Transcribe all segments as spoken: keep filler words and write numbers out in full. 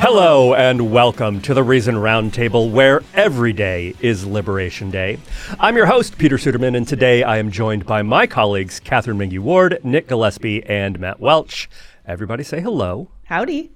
Hello and welcome to the Reason Roundtable, where every day is Liberation Day. I'm your host, Peter Suderman, and today I am joined by my colleagues, Catherine Mingy-Ward, Nick Gillespie, and Matt Welch. Everybody say hello. Howdy.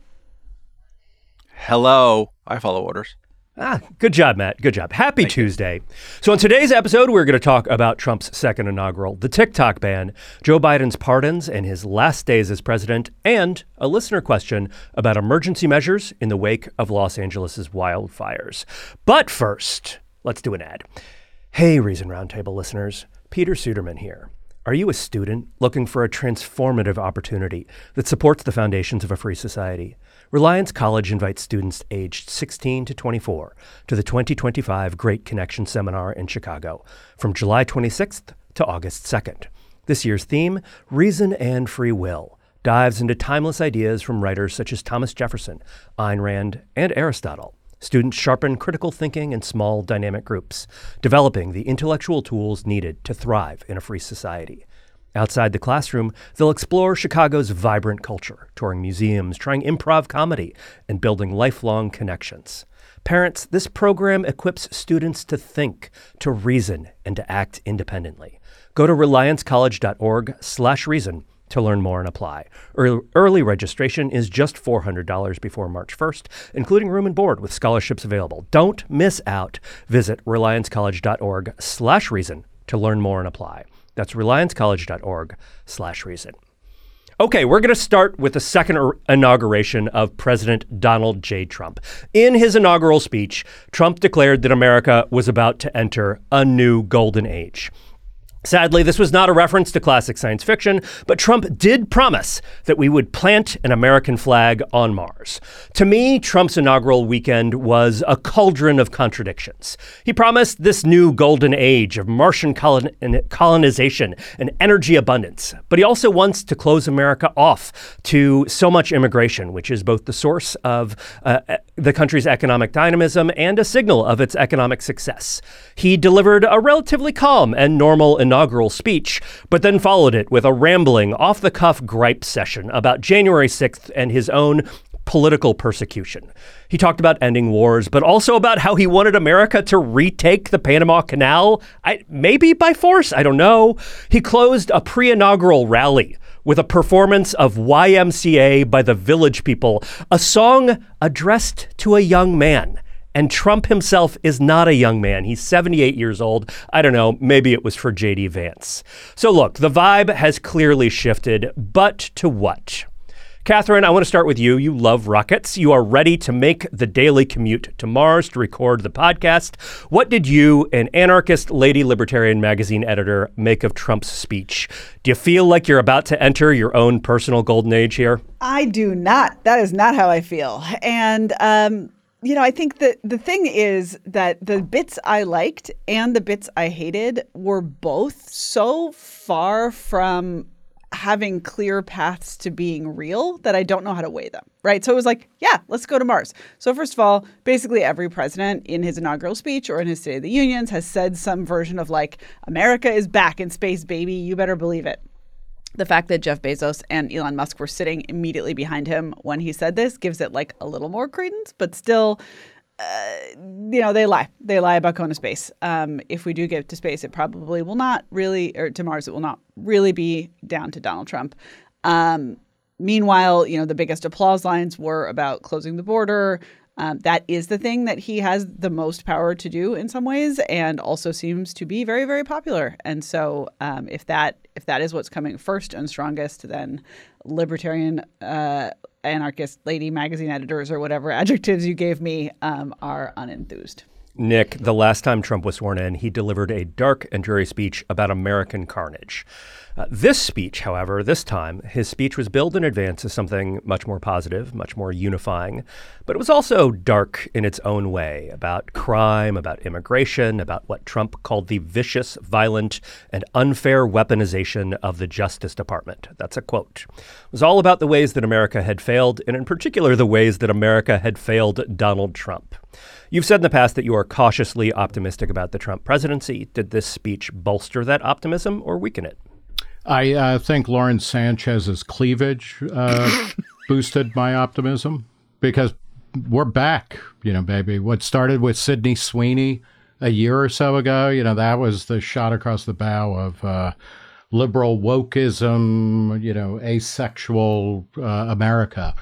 Hello. I follow orders. Ah, good job, Matt. Good job. Happy Thank Tuesday. You. So on today's episode, we're going to talk about Trump's second inaugural, the TikTok ban, Joe Biden's pardons and his last days as president, and a listener question about emergency measures in the wake of Los Angeles' wildfires. But first, let's do an ad. Hey, Reason Roundtable listeners, Peter Suderman here. Are you a student looking for a transformative opportunity that supports the foundations of a free society? Reliance College invites students aged sixteen to twenty-four to the twenty twenty-five Great Connection Seminar in Chicago from July twenty-sixth to August second. This year's theme, Reason and Free Will, dives into timeless ideas from writers such as Thomas Jefferson, Ayn Rand, and Aristotle. Students sharpen critical thinking in small, dynamic groups, developing the intellectual tools needed to thrive in a free society. Outside the classroom, they'll explore Chicago's vibrant culture, touring museums, trying improv comedy, and building lifelong connections. Parents, this program equips students to think, to reason, and to act independently. Go to reliancecollege.org slash reason to learn more and apply. Early registration is just four hundred dollars before March first, including room and board with scholarships available. Don't miss out. Visit reliancecollege.org slash reason to learn more and apply. That's reliancecollege.org slash reason. Okay, we're going to start with the second er- inauguration of President Donald J. Trump. In his inaugural speech, Trump declared that America was about to enter a new golden age. Sadly, this was not a reference to classic science fiction, but Trump did promise that we would plant an American flag on Mars. To me, Trump's inaugural weekend was a cauldron of contradictions. He promised this new golden age of Martian colon- colonization and energy abundance, but he also wants to close America off to so much immigration, which is both the source of uh, the country's economic dynamism and a signal of its economic success. He delivered a relatively calm and normal inaugural inaugural speech, but then followed it with a rambling, off-the-cuff gripe session about January sixth and his own political persecution. He talked about ending wars, but also about how he wanted America to retake the Panama Canal, I, maybe by force, I don't know. He closed a pre-inaugural rally with a performance of Y M C A by the Village People, a song addressed to a young man. And Trump himself is not a young man. He's seventy-eight years old. I don't know, maybe it was for J D Vance. So look, the vibe has clearly shifted, but to what? Catherine, I want to start with you. You love rockets. You are ready to make the daily commute to Mars to record the podcast. What did you, an anarchist Lady Libertarian magazine editor, make of Trump's speech? Do you feel like you're about to enter your own personal golden age here? I do not. That is not how I feel. And, um, You know, I think that the thing is that the bits I liked and the bits I hated were both so far from having clear paths to being real that I don't know how to weigh them, right? So it was like, yeah, let's go to Mars. So first of all, basically every president in his inaugural speech or in his State of the Unions has said some version of like, America is back in space, baby. You better believe it. The fact that Jeff Bezos and Elon Musk were sitting immediately behind him when he said this gives it like a little more credence, but still, uh, you know, they lie. They lie about going to space. Um, if we do get to space, it probably will not really, or to Mars, it will not really be down to Donald Trump. Um, meanwhile, you know, the biggest applause lines were about closing the border. Um, that is the thing that he has the most power to do in some ways, and also seems to be very, very popular. And so, um, if that if that is what's coming first and strongest, then libertarian, uh, anarchist, lady magazine editors, or whatever adjectives you gave me, um, are unenthused. Nick, the last time Trump was sworn in, he delivered a dark and dreary speech about American carnage. Uh, this speech, however, this time, his speech was billed in advance as something much more positive, much more unifying, but it was also dark in its own way, about crime, about immigration, about what Trump called the vicious, violent, and unfair weaponization of the Justice Department. That's a quote. It was all about the ways that America had failed, and in particular, the ways that America had failed Donald Trump. You've said in the past that you are cautiously optimistic about the Trump presidency. Did this speech bolster that optimism or weaken it? I uh, think Lawrence Sanchez's cleavage uh, boosted my optimism because we're back, you know, baby. What started with Sydney Sweeney a year or so ago, you know, that was the shot across the bow of uh, liberal wokeism, you know, asexual uh, America.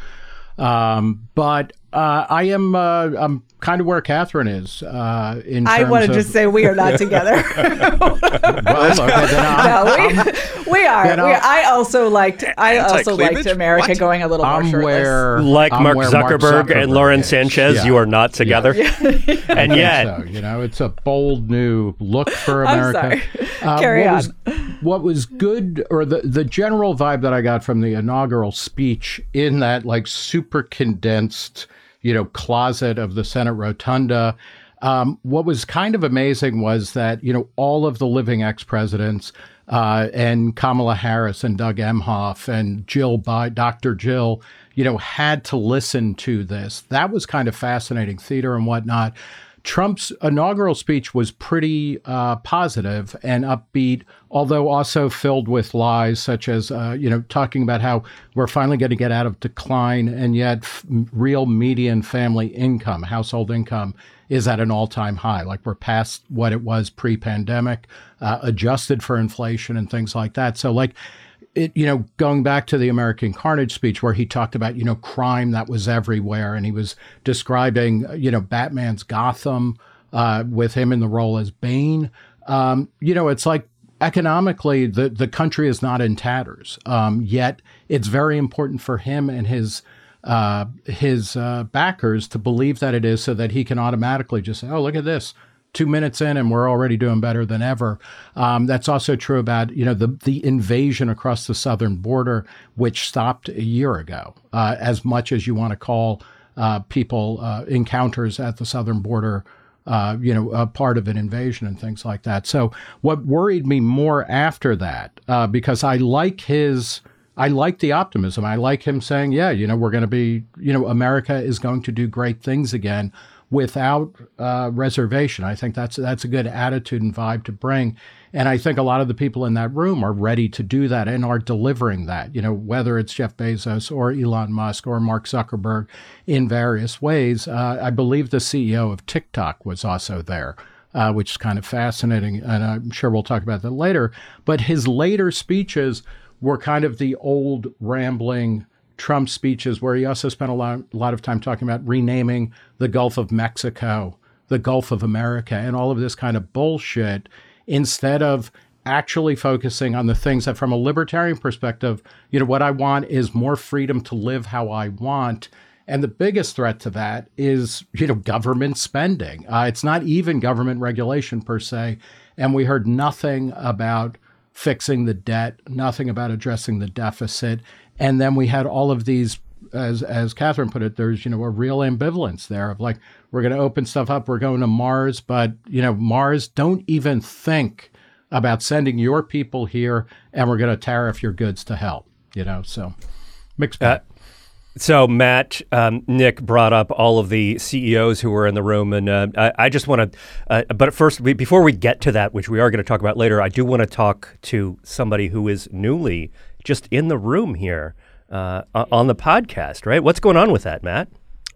Um, but uh, I am uh, I'm kind of where Catherine is. Uh, in I terms want to of, just say we are not together. well, okay, then I'm, no, we, I'm, we are. then we, I'm- I also liked. I also liked Anti-cleavage? America What? going a little more I'm shirtless. where Like I'm Mark where Zuckerberg, and Lauren is. Sanchez, Yeah. you are not together. I And think yet, so. You know, it's a bold new look for I'm America. sorry. Carry what on. Was, what was good, or the, the general vibe that I got from the inaugural speech in that like super condensed, you know, closet of the Senate rotunda, um, what was kind of amazing was that, you know, all of the living ex-presidents uh, and Kamala Harris and Doug Emhoff and Jill, Bi- Doctor Jill, you know, had to listen to this. That was kind of fascinating theater and whatnot. Trump's inaugural speech was pretty uh, positive and upbeat, although also filled with lies, such as, uh, you know, talking about how we're finally going to get out of decline, and yet f- real median family income, household income, is at an all-time high. Like we're past what it was pre-pandemic, uh, adjusted for inflation and things like that. So, like, it, you know, going back to the American Carnage speech where he talked about, you know, crime that was everywhere. And he was describing, you know, Batman's Gotham uh, with him in the role as Bane. Um, you know, it's like economically, the, the country is not in tatters. Um, yet it's very important for him and his uh, his uh, backers to believe that it is, so that he can automatically just say, oh, look at this. Two minutes in and we're already doing better than ever. Um, that's also true about, you know, the the invasion across the southern border, which stopped a year ago. Uh, as much as you want to call uh, people uh, encounters at the southern border, uh, you know, a part of an invasion and things like that. So what worried me more after that, uh, because I like his, I like the optimism. I like him saying, yeah, you know, we're going to be, you know, America is going to do great things again, without uh, reservation. I think that's that's a good attitude and vibe to bring. And I think a lot of the people in that room are ready to do that and are delivering that, you know, whether it's Jeff Bezos or Elon Musk or Mark Zuckerberg in various ways. Uh, I believe the C E O of TikTok was also there, uh, which is kind of fascinating. And I'm sure we'll talk about that later. But his later speeches were kind of the old rambling Trump speeches, where he also spent a lot, a lot of time talking about renaming the Gulf of Mexico, the Gulf of America, and all of this kind of bullshit, instead of actually focusing on the things that, from a libertarian perspective, you know, what I want is more freedom to live how I want. And the biggest threat to that is, you know, government spending. Uh, it's not even government regulation per se. And we heard nothing about fixing the debt, nothing about addressing the deficit. And then we had all of these, as as Catherine put it, there's, you know, a real ambivalence there of like, we're going to open stuff up, we're going to Mars, but, you know, Mars, don't even think about sending your people here, and we're going to tariff your goods to hell, you know, so mixed bag. Uh, so, Matt, um, Nick brought up all of the C E Os who were in the room, and uh, I, I just want to, uh, but first, we, before we get to that, which we are going to talk about later, I do want to talk to somebody who is newly just in the room here uh, on the podcast, right? What's going on with that, Matt?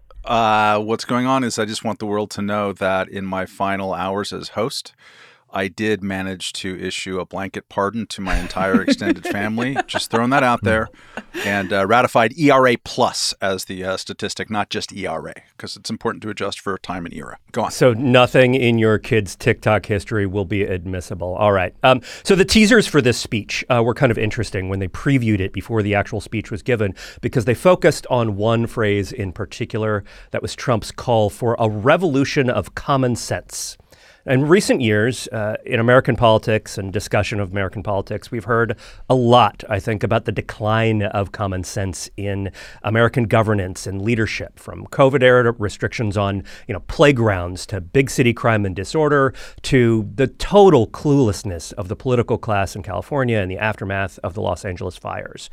Uh, what's going on is I just want the world to know that in my final hours as host, I did manage to issue a blanket pardon to my entire extended family. Just throwing that out there. And uh, ratified E R A plus as the uh, statistic, not just E R A, because it's important to adjust for time and era. Go on. So nothing in your kid's TikTok history will be admissible. All right. Um, so the teasers for this speech uh, were kind of interesting when they previewed it before the actual speech was given, because they focused on one phrase in particular. That was Trump's call for a revolution of common sense. In recent years, uh, in American politics and discussion of American politics, we've heard a lot, I think, about the decline of common sense in American governance and leadership, from COVID-era restrictions on, you know, playgrounds to big city crime and disorder, to the total cluelessness of the political class in California in the aftermath of the Los Angeles fires.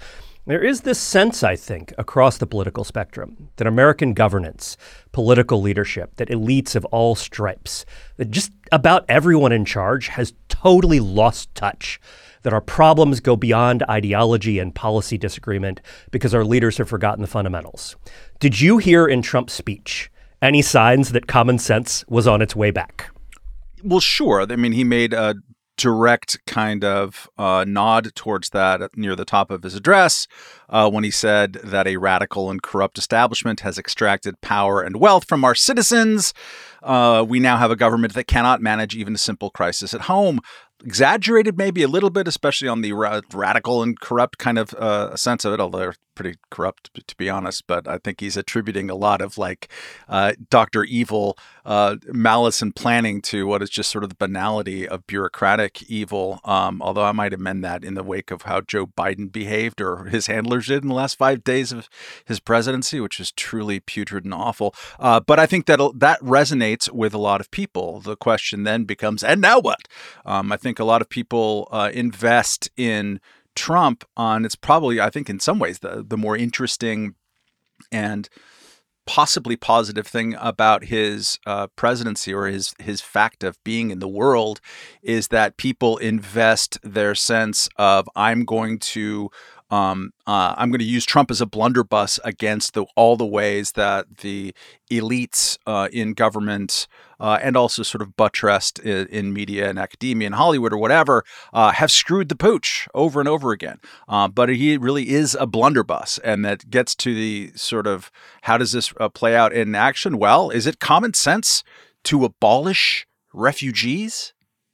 There is this sense, I think, across the political spectrum that American governance, political leadership, that elites of all stripes, that just about everyone in charge has totally lost touch, that our problems go beyond ideology and policy disagreement because our leaders have forgotten the fundamentals. Did you hear in Trump's speech any signs that common sense was on its way back? Well, sure. I mean, he made a direct kind of uh, nod towards that near the top of his address uh, when he said that a radical and corrupt establishment has extracted power and wealth from our citizens. Uh, we now have a government that cannot manage even a simple crisis at home. Exaggerated maybe a little bit, especially on the ra- radical and corrupt kind of uh, sense of it, although they're pretty corrupt, to be honest. But I think he's attributing a lot of like uh, Doctor Evil uh, malice and planning to what is just sort of the banality of bureaucratic evil. Um, although I might amend that in the wake of how Joe Biden behaved or his handlers did in the last five days of his presidency, which is truly putrid and awful. Uh, but I think that that resonates with a lot of people. The question then becomes, and now what? Um, I think a lot of people uh, invest in Trump on, it's probably, I think in some ways, the, the more interesting and possibly positive thing about his uh, presidency or his, his fact of being in the world is that people invest their sense of, I'm going to Um, uh, I'm going to use Trump as a blunderbuss against the, all the ways that the elites uh, in government uh, and also sort of buttressed in, in media and academia and Hollywood or whatever uh, have screwed the pooch over and over again. Uh, but he really is a blunderbuss, and that gets to the sort of how does this uh, play out in action? Well, is it common sense to abolish refugees?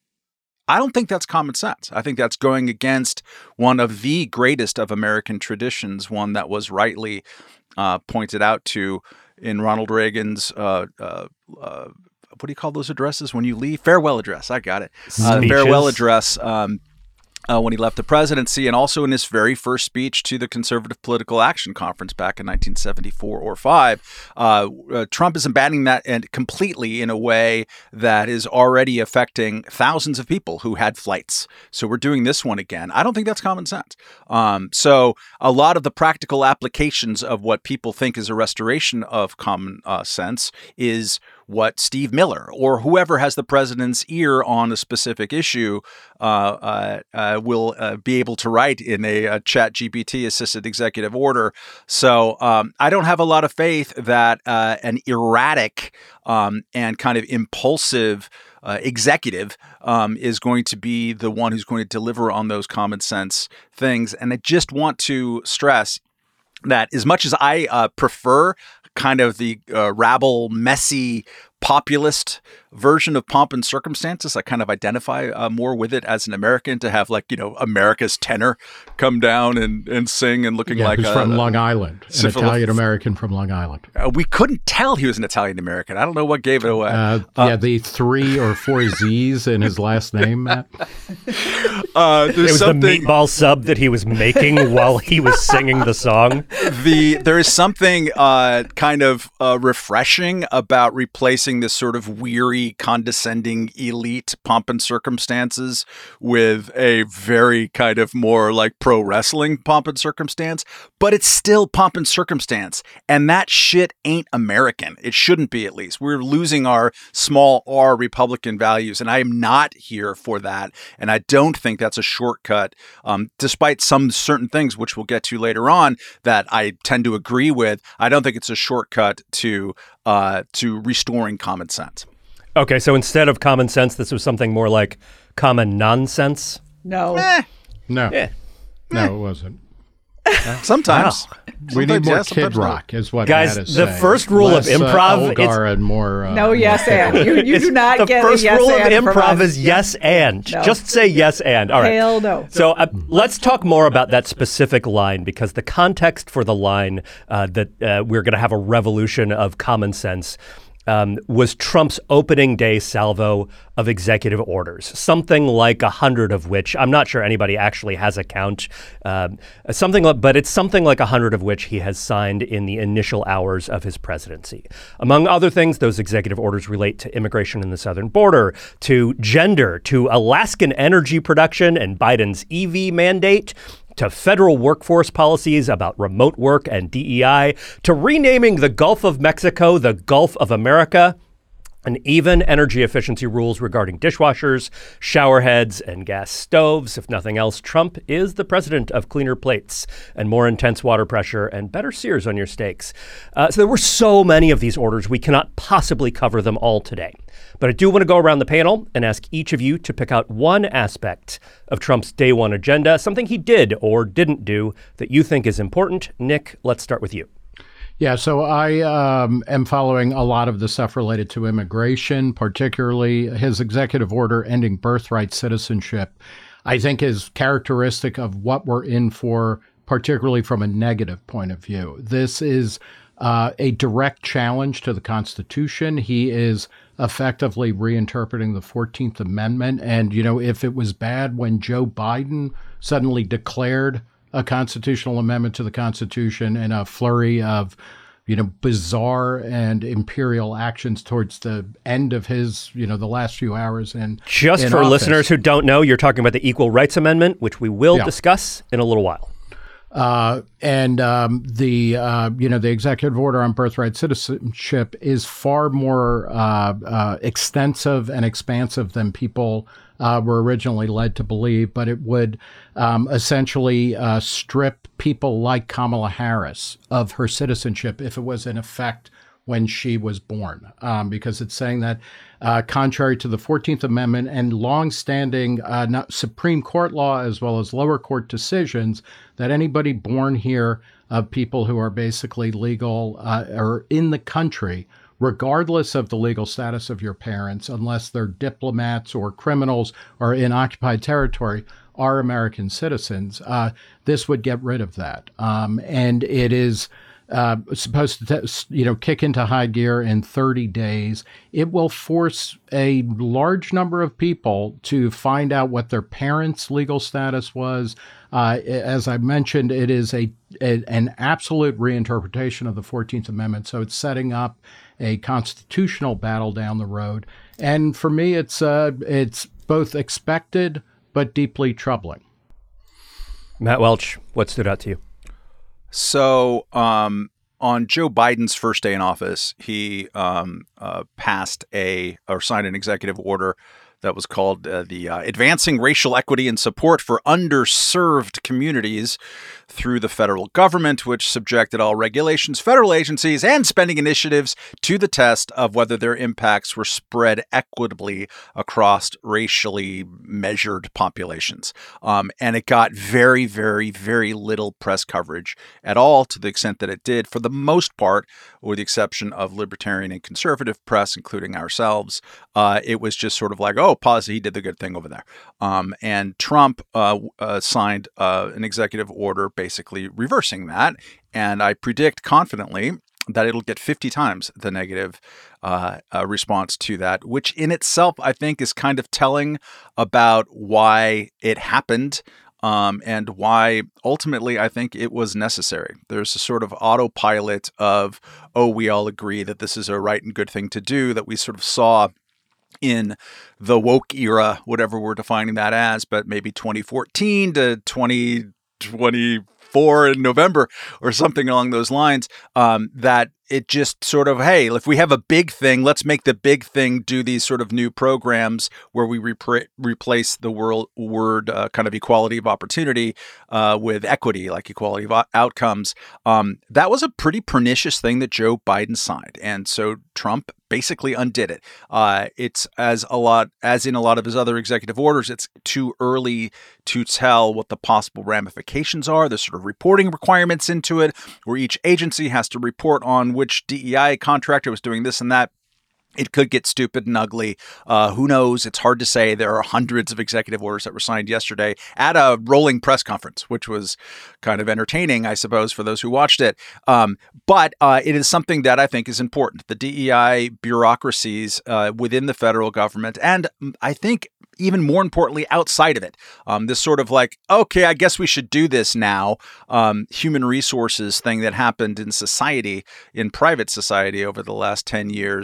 I don't think that's common sense. I think that's going against one of the greatest of American traditions, one that was rightly uh, pointed out to in Ronald Reagan's, uh, uh, uh, what do you call those addresses when you leave? Farewell address. I got it. Uh, farewell address. Um, Uh, when he left the presidency, and also in his very first speech to the Conservative Political Action Conference back in nineteen seventy-four or five, uh, uh, Trump is abandoning that and completely in a way that is already affecting thousands of people who had flights. So we're doing this one again. I don't think that's common sense. Um, so a lot of the practical applications of what people think is a restoration of common uh, sense is what Steve Miller or whoever has the president's ear on a specific issue uh, uh, uh, will uh, be able to write in a, a Chat G P T assisted executive order. So um, I don't have a lot of faith that uh, an erratic um, and kind of impulsive uh, executive um, is going to be the one who's going to deliver on those common sense things. And I just want to stress that as much as I uh, prefer kind of the uh, rabble, messy, populist version of Pomp and Circumstances, I kind of identify uh, more with it as an American, to have like, you know, America's tenor come down and, and sing and looking yeah, like who's a, from Long Island, an syphil- Italian-American from Long Island. Uh, we couldn't tell he was an Italian-American. I don't know what gave it away. Uh, Uh, yeah, the three or four Z's in his last name, Matt. uh, It there's was the something meatball sub that he was making while he was singing the song. the there is something uh, kind of uh, refreshing about replacing this sort of weary, condescending, elite Pomp and Circumstances with a very kind of more like pro wrestling Pomp and Circumstance, but it's still Pomp and Circumstance, and that shit ain't American. It shouldn't be, at least. We're losing our small R Republican values, and I am not here for that, and I don't think that's a shortcut, um, despite some certain things, which we'll get to later on, that I tend to agree with. I don't think it's a shortcut to uh, to restoring common sense. Okay, so instead of common sense, this was something more like common nonsense? No. Eh, No, Yeah. no, it wasn't. sometimes. We need Sometimes more yes, Kid sometimes no. Rock, is what Guys, Matt is the saying. first rule of Less, improv, uh, it's- Elgar and more. Uh, No, yes, and. You, you It's- do not the get first a yes rule of and from improv us. is yes and. No. Just say yes and. All right. Hell no. So uh, let's talk more about that specific line, because the context for the line uh, that uh, we're going to have a revolution of common sense um, was Trump's opening day salvo of executive orders, something like a hundred of which, I'm not sure anybody actually has a count, um, something like, but it's something like a hundred of which he has signed in the initial hours of his presidency. Among other things, those executive orders relate to immigration in the southern border, to gender, to Alaskan energy production and Biden's E V mandate, to federal workforce policies about remote work and D E I, to renaming the Gulf of Mexico the Gulf of America, and even energy efficiency rules regarding dishwashers, shower heads, and gas stoves. If nothing else, Trump is the president of cleaner plates and more intense water pressure and better sears on your steaks. Uh, so there were so many of these orders, we cannot possibly cover them all today. But I do want to go around the panel and ask each of you to pick out one aspect of Trump's day one agenda, something he did or didn't do that you think is important. Nick, let's start with you. Yeah, so I um, am following a lot of the stuff related to immigration, particularly his executive order ending birthright citizenship, I think is characteristic of what we're in for, particularly from a negative point of view. This is uh, a direct challenge to the Constitution. He is effectively reinterpreting the fourteenth Amendment. And, you know, if it was bad when Joe Biden suddenly declared a constitutional amendment to the Constitution in a flurry of, you know, bizarre and imperial actions towards the end of his, you know, the last few hours in Just in for office. Listeners who don't know, you're talking about the Equal Rights Amendment, which we will Yeah. discuss in a little while. Uh, and um, the uh, you know the executive order on birthright citizenship is far more uh, uh, extensive and expansive than people uh, were originally led to believe. But it would um, essentially uh, strip people like Kamala Harris of her citizenship if it was in effect when she was born, um, because it's saying that uh, contrary to the fourteenth Amendment and longstanding uh, not Supreme Court law as well as lower court decisions, that anybody born here of people who are basically legal uh, or in the country, regardless of the legal status of your parents, unless they're diplomats or criminals or in occupied territory, are American citizens. Uh, this would get rid of that. Um, and it is Uh, supposed to, you know, kick into high gear in thirty days. It will force a large number of people to find out what their parents' legal status was. Uh, as I mentioned, it is a, a an absolute reinterpretation of the fourteenth Amendment. So it's setting up a constitutional battle down the road. And for me, it's uh, it's both expected but deeply troubling. Matt Welch, what stood out to you? So um, on Joe Biden's first day in office, he um, uh, passed a or signed an executive order that was called uh, the uh, Advancing Racial Equity and Support for Underserved Communities through the federal government, which subjected all regulations, federal agencies, and spending initiatives to the test of whether their impacts were spread equitably across racially measured populations. Um, and it got very, very, very little press coverage at all, to the extent that it did, for the most part, with the exception of libertarian and conservative press, including ourselves. Uh, it was just sort of like, oh, pause, he did the good thing over there. Um, and Trump uh, uh, signed uh, an executive order basically reversing that. And I predict confidently that it'll get fifty times the negative uh, uh, response to that, which in itself, I think, is kind of telling about why it happened. Um, and why ultimately I think it was necessary. There's a sort of autopilot of, oh, we all agree that this is a right and good thing to do, that we sort of saw in the woke era, whatever we're defining that as, but maybe twenty fourteen to twenty twenty-four in November or something along those lines, um, that it just sort of, hey, if we have a big thing, let's make the big thing do these sort of new programs where we repre- replace the word, word uh, kind of equality of opportunity uh, with equity, like equality of o- outcomes. Um, that was a pretty pernicious thing that Joe Biden signed. And so Trump basically undid it. Uh, it's as a lot, as in a lot of his other executive orders, it's too early to tell what the possible ramifications are. There's sort of reporting requirements into it where each agency has to report on which D E I contractor was doing this and that. It could get stupid and ugly. Uh, who knows? It's hard to say. There are hundreds of executive orders that were signed yesterday at a rolling press conference, which was kind of entertaining, I suppose, for those who watched it. Um, but uh, it is something that I think is important. The D E I bureaucracies uh, within the federal government, and I think even more importantly, outside of it, um, this sort of like, okay, I guess we should do this now, um, human resources thing that happened in society, in private society over the last ten years,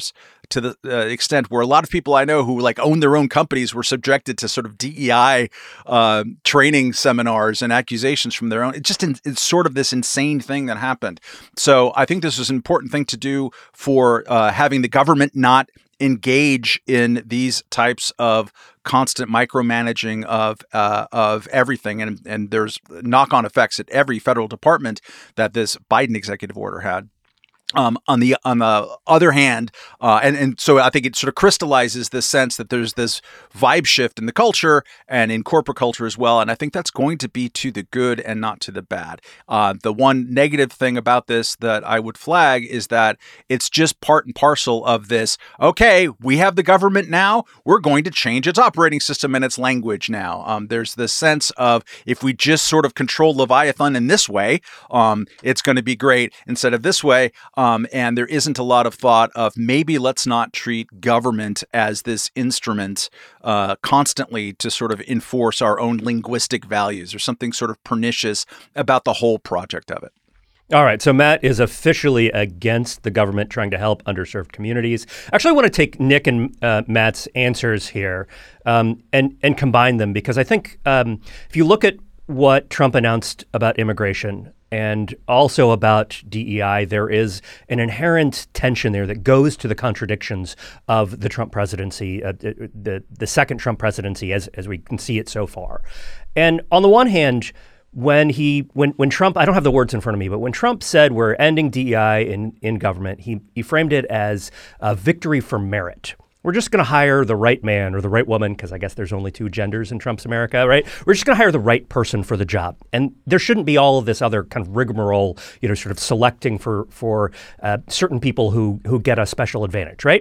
to the uh, extent where a lot of people I know who like own their own companies were subjected to sort of D E I uh, training seminars and accusations from their own. It's just in, it's sort of this insane thing that happened. So I think this is an important thing to do for uh, having the government not engage in these types of constant micromanaging of uh, of everything, and and there's knock-on effects at every federal department that this Biden executive order had. Um, on the on the other hand, uh, and and so I think it sort of crystallizes this sense that there's this vibe shift in the culture and in corporate culture as well, and I think that's going to be to the good and not to the bad. Uh, the one negative thing about this that I would flag is that it's just part and parcel of this. Okay, we have the government now. We're going to change its operating system and its language now. Um, there's this sense of if we just sort of control Leviathan in this way, um, it's going to be great instead of this way. Um, and there isn't a lot of thought of maybe let's not treat government as this instrument uh, constantly to sort of enforce our own linguistic values or something sort of pernicious about the whole project of it. All right. So Matt is officially against the government trying to help underserved communities. Actually, I want to take Nick and uh, Matt's answers here um, and, and combine them, because I think um, if you look at what Trump announced about immigration and also about D E I, there is an inherent tension there that goes to the contradictions of the Trump presidency, uh, the the second Trump presidency, as as we can see it so far. And on the one hand, when he when when Trump, I don't have the words in front of me, but when Trump said we're ending D E I in in government, he he framed it as a victory for merit. We're just going to hire the right man or the right woman, because I guess there's only two genders in Trump's America, right? We're just going to hire the right person for the job. And there shouldn't be all of this other kind of rigmarole, you know, sort of selecting for for uh, certain people who who get a special advantage, right?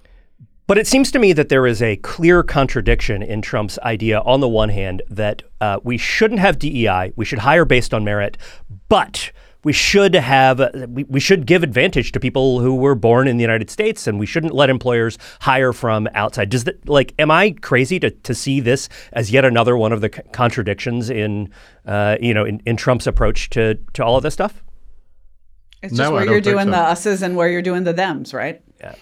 But it seems to me that there is a clear contradiction in Trump's idea, on the one hand, that uh, we shouldn't have D E I, we should hire based on merit, but we should have, we, we should give advantage to people who were born in the United States, and we shouldn't let employers hire from outside. Does that, like, am I crazy to, to see this as yet another one of the c- contradictions in, uh, you know, in, in Trump's approach to, to all of this stuff? It's just No, where I don't you're think doing so. the us's and where you're doing the thems, right? Yeah.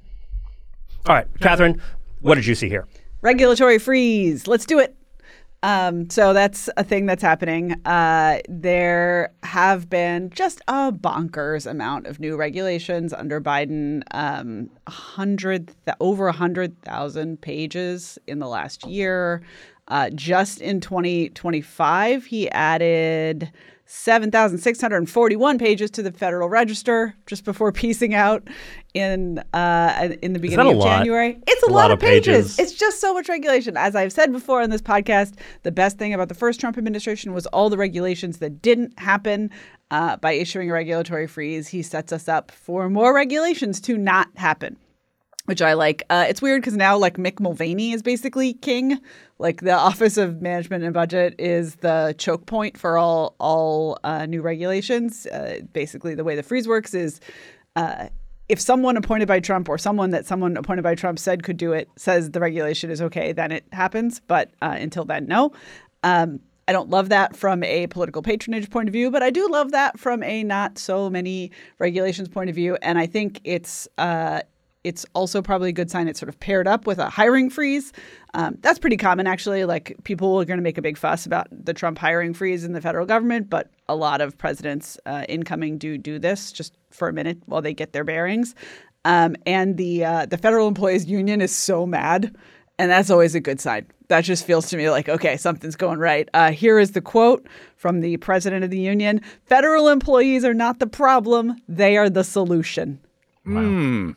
All right, Catherine, what did you see here? Regulatory freeze. Let's do it. Um, so that's a thing that's happening. Uh, there have been just a bonkers amount of new regulations under Biden. Um, a hundred, th- over a hundred thousand pages in the last year. Uh, just in twenty twenty-five, he added seven thousand six hundred forty-one pages to the Federal Register just before piecing out in uh, in the beginning a of lot? January. It's a, a lot, lot of of pages. pages. It's just so much regulation. As I've said before on this podcast, the best thing about the first Trump administration was all the regulations that didn't happen. Uh, by issuing a regulatory freeze, he sets us up for more regulations to not happen, which I like. Uh, it's weird because now, like, Mick Mulvaney is basically king. Like, the Office of Management and Budget is the choke point for all all uh, new regulations. Uh, basically, the way the freeze works is uh, if someone appointed by Trump or someone that someone appointed by Trump said could do it says the regulation is okay, then it happens. But uh, until then, no. Um, I don't love that from a political patronage point of view, but I do love that from a not so many regulations point of view. And I think it's uh, it's also probably a good sign it's sort of paired up with a hiring freeze. Um, that's pretty common, actually. Like, people are going to make a big fuss about the Trump hiring freeze in the federal government, but a lot of presidents uh, incoming do do this just for a minute while they get their bearings. Um, and the uh, the Federal Employees Union is so mad, and that's always a good sign. That just feels to me like, okay, something's going right. Uh, here is the quote from the president of the union. Federal employees are not the problem. They are the solution. Wow. Mm.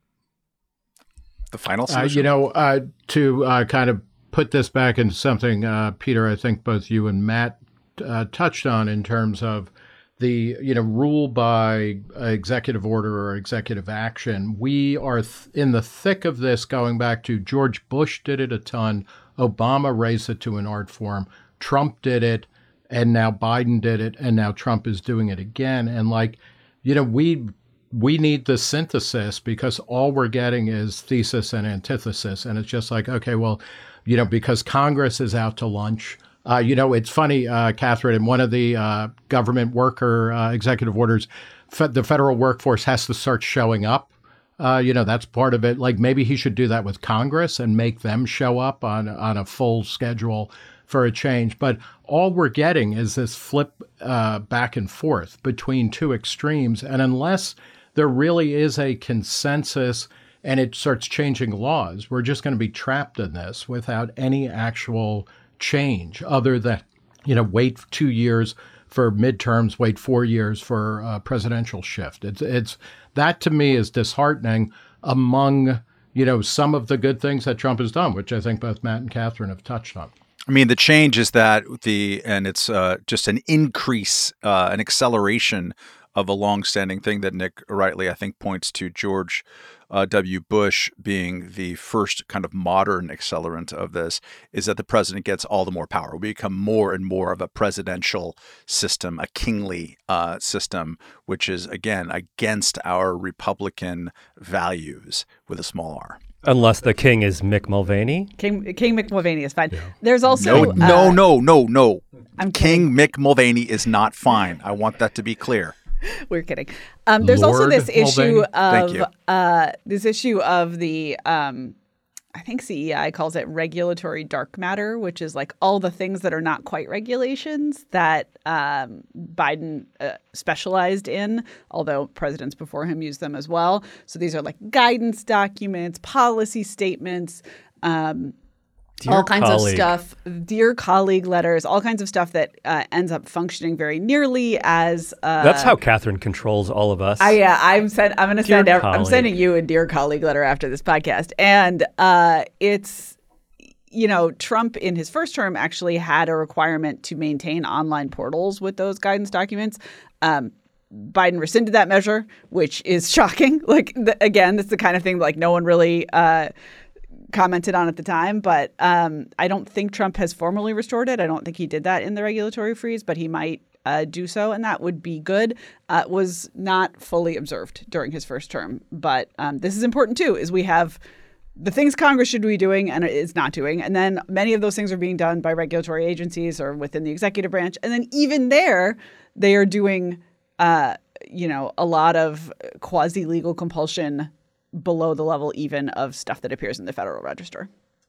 The final Uh, solution? you know, uh, to uh, kind of put this back into something, uh, Peter, I think both you and Matt uh, touched on in terms of the, you know, rule by executive order or executive action. We are th- in the thick of this, going back to George Bush did it a ton. Obama raised it to an art form. Trump did it, and now Biden did it, and now Trump is doing it again. And, like, you know, we we need the synthesis, because all we're getting is thesis and antithesis. And it's just like, okay, well, you know, because Congress is out to lunch. Uh, you know, it's funny, uh, Catherine, in one of the uh, government worker uh, executive orders, fe- the federal workforce has to start showing up Uh, you know, that's part of it. Like maybe he should do that with Congress and make them show up on on a full schedule for a change. But all we're getting is this flip uh, back and forth between two extremes. And unless there really is a consensus and it starts changing laws, we're just going to be trapped in this without any actual change other than, you know, wait two years for midterms, wait four years for a presidential shift. It's it's that to me is disheartening among, you know, some of the good things that Trump has done, which I think both Matt and Catherine have touched on. I mean, the change is that the, and it's uh, just an increase, uh, an acceleration of a longstanding thing that Nick rightly, I think, points to George uh, W. Bush being the first kind of modern accelerant of this, is that the president gets all the more power. We become more and more of a presidential system, a kingly uh, system, which is, again, against our Republican values with a small r. Unless the king is Mick Mulvaney. King King Mick Mulvaney is fine. Yeah. There's also no, no, uh, no, no, no. I'm King Mick Mulvaney is not fine. I want that to be clear. We're kidding. Um, there's Lord also this issue Mulvaney? of uh, this issue of the um, I think C E I calls it regulatory dark matter, which is like all the things that are not quite regulations that um, Biden uh, specialized in, although presidents before him used them as well. So these are like guidance documents, policy statements, um, Dear all kinds colleague. of stuff, dear colleague letters, all kinds of stuff that uh, ends up functioning very nearly as. Uh, That's how Catherine controls all of us. I, yeah, I'm send, I'm going to send. Ev- I'm colleague. sending you a dear colleague letter after this podcast, and uh, it's, you know, Trump in his first term actually had a requirement to maintain online portals with those guidance documents. Um, Biden rescinded that measure, which is shocking. Like the, again, that's the kind of thing like no one really. Uh, commented on at the time, but um, I don't think Trump has formally restored it. I don't think he did that in the regulatory freeze, but he might uh, do so, and that would be good. Uh, was not fully observed during his first term, but um, this is important too, is we have the things Congress should be doing and is not doing, and then many of those things are being done by regulatory agencies or within the executive branch, and then even there, they are doing, uh, you know, a lot of quasi-legal compulsion below the level even of stuff that appears in the Federal Register.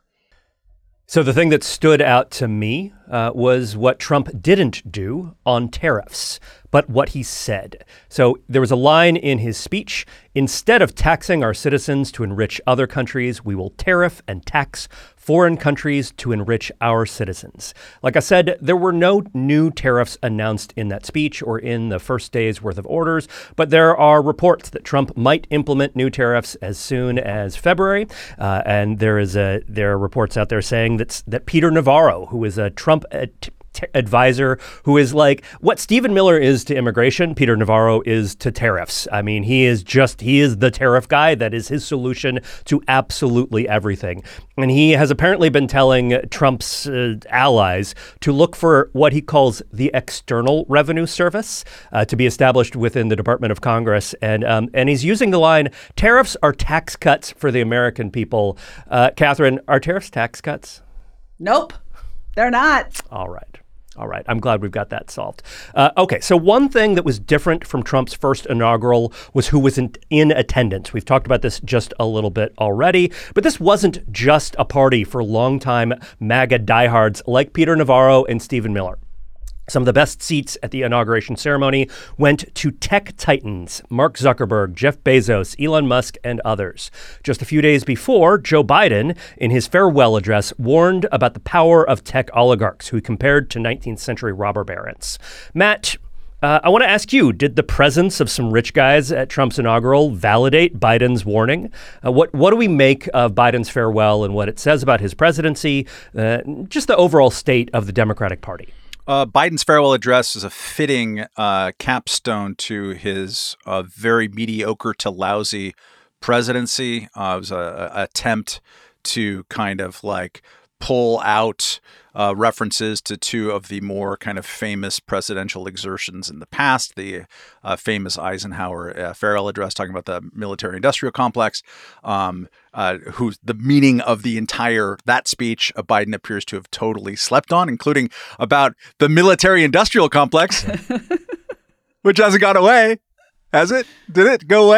So the thing that stood out to me uh, was what Trump didn't do on tariffs, but what he said. So there was a line in his speech: instead of taxing our citizens to enrich other countries, we will tariff and tax foreign countries to enrich our citizens. Like I said, there were no new tariffs announced in that speech or in the first day's worth of orders, but there are reports that Trump might implement new tariffs as soon as February. Uh, and there is a there are reports out there saying that, that Peter Navarro, who is a Trump ad- T- advisor who is like what Stephen Miller is to immigration, Peter Navarro is to tariffs. I mean, he is just, he is the tariff guy. That is his solution to absolutely everything. And he has apparently been telling Trump's uh, allies to look for what he calls the External Revenue Service uh, to be established within the Department of Congress. And um, and he's using the line, tariffs are tax cuts for the American people. Uh, Catherine, are tariffs tax cuts? Nope, they're not. All right. All right. I'm glad we've got that solved. Uh, okay. So one thing that was different from Trump's first inaugural was who was in, in attendance. We've talked about this just a little bit already, but this wasn't just a party for longtime MAGA diehards like Peter Navarro and Stephen Miller. Some of the best seats at the inauguration ceremony went to tech titans Mark Zuckerberg, Jeff Bezos, Elon Musk, and others. Just a few days before, Joe Biden, in his farewell address, warned about the power of tech oligarchs who he compared to nineteenth century robber barons. Matt, uh, I want to ask you, did the presence of some rich guys at Trump's inaugural validate Biden's warning? Uh, what, what do we make of Biden's farewell and what it says about his presidency, uh, just the overall state of the Democratic Party? Uh, Biden's farewell address is a fitting uh, capstone to his uh, very mediocre to lousy presidency. Uh, it was an attempt to kind of like pull out uh, references to two of the more kind of famous presidential exertions in the past, the uh, famous Eisenhower uh, farewell address talking about the military-industrial complex, um, uh, whose the meaning of the entire, that speech uh, Biden appears to have totally slept on, including about the military-industrial complex, which hasn't gone away, has it? Did it go away?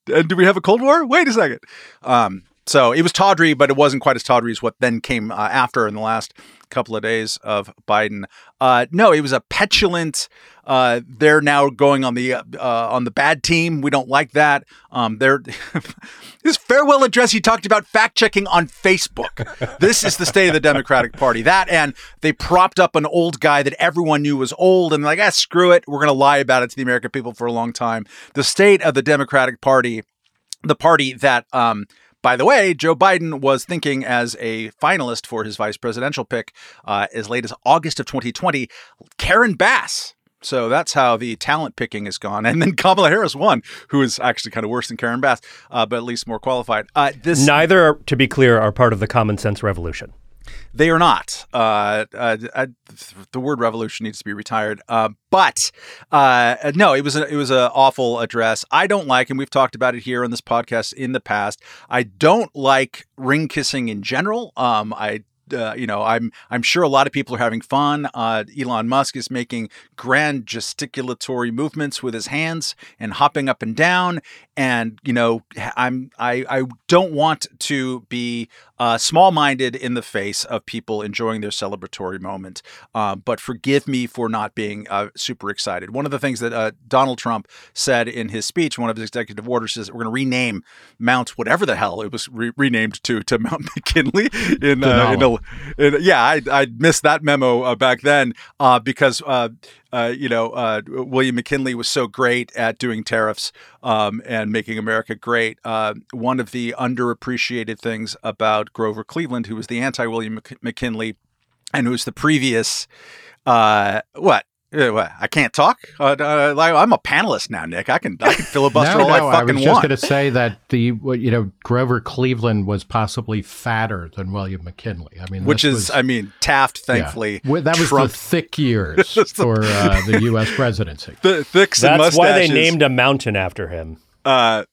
and do we have a Cold War? Wait a second. Um, so it was tawdry, but it wasn't quite as tawdry as what then came uh, after in the last couple of days of Biden. Uh, no, it was a petulant. Uh, they're now going on the uh, on the bad team. We don't like that. Um, they're his farewell address. He talked about fact checking on Facebook. This is the state of the Democratic Party. That, and they propped up an old guy that everyone knew was old, and like, ah, screw it. We're going to lie about it to the American people for a long time. The state of the Democratic Party, the party that. Um, By the way, Joe Biden was thinking as a finalist for his vice presidential pick uh, as late as August of twenty twenty, Karen Bass. So that's how the talent picking has gone. And then Kamala Harris won, who is actually kind of worse than Karen Bass, uh, but at least more qualified. Uh, this Neither, to be clear, are part of the common sense revolution. They are not. Uh, uh, uh, the word revolution needs to be retired. Uh, but uh, no, it was a, it was an awful address. I don't like, and we've talked about it here on this podcast in the past. I don't like ring kissing in general. Um, I. Uh, you know, I'm I'm sure a lot of people are having fun. Uh, Elon Musk is making grand gesticulatory movements with his hands and hopping up and down. And you know, I'm I I don't want to be uh, small-minded in the face of people enjoying their celebratory moment. Uh, but forgive me for not being uh, super excited. One of the things that uh, Donald Trump said in his speech, one of his executive orders, is we're going to rename Mount whatever the hell it was re- renamed to to Mount McKinley in uh, in a And yeah, I I missed that memo uh, back then uh, because uh, uh, you know uh, William McKinley was so great at doing tariffs um, and making America great. Uh, one of the underappreciated things about Grover Cleveland, who was the anti-William Mc- McKinley, and who was the previous uh, what. I can't talk. Uh, uh, I'm a panelist now, Nick. I can I can filibuster no, all no, I fucking I was just want. going to say that the you know Grover Cleveland was possibly fatter than William McKinley. I mean, which is was, I mean Taft, thankfully. Yeah. Well, that was Trump. the thick years for uh, the U S presidency. The thicks and That's mustaches. why they named a mountain after him. Uh,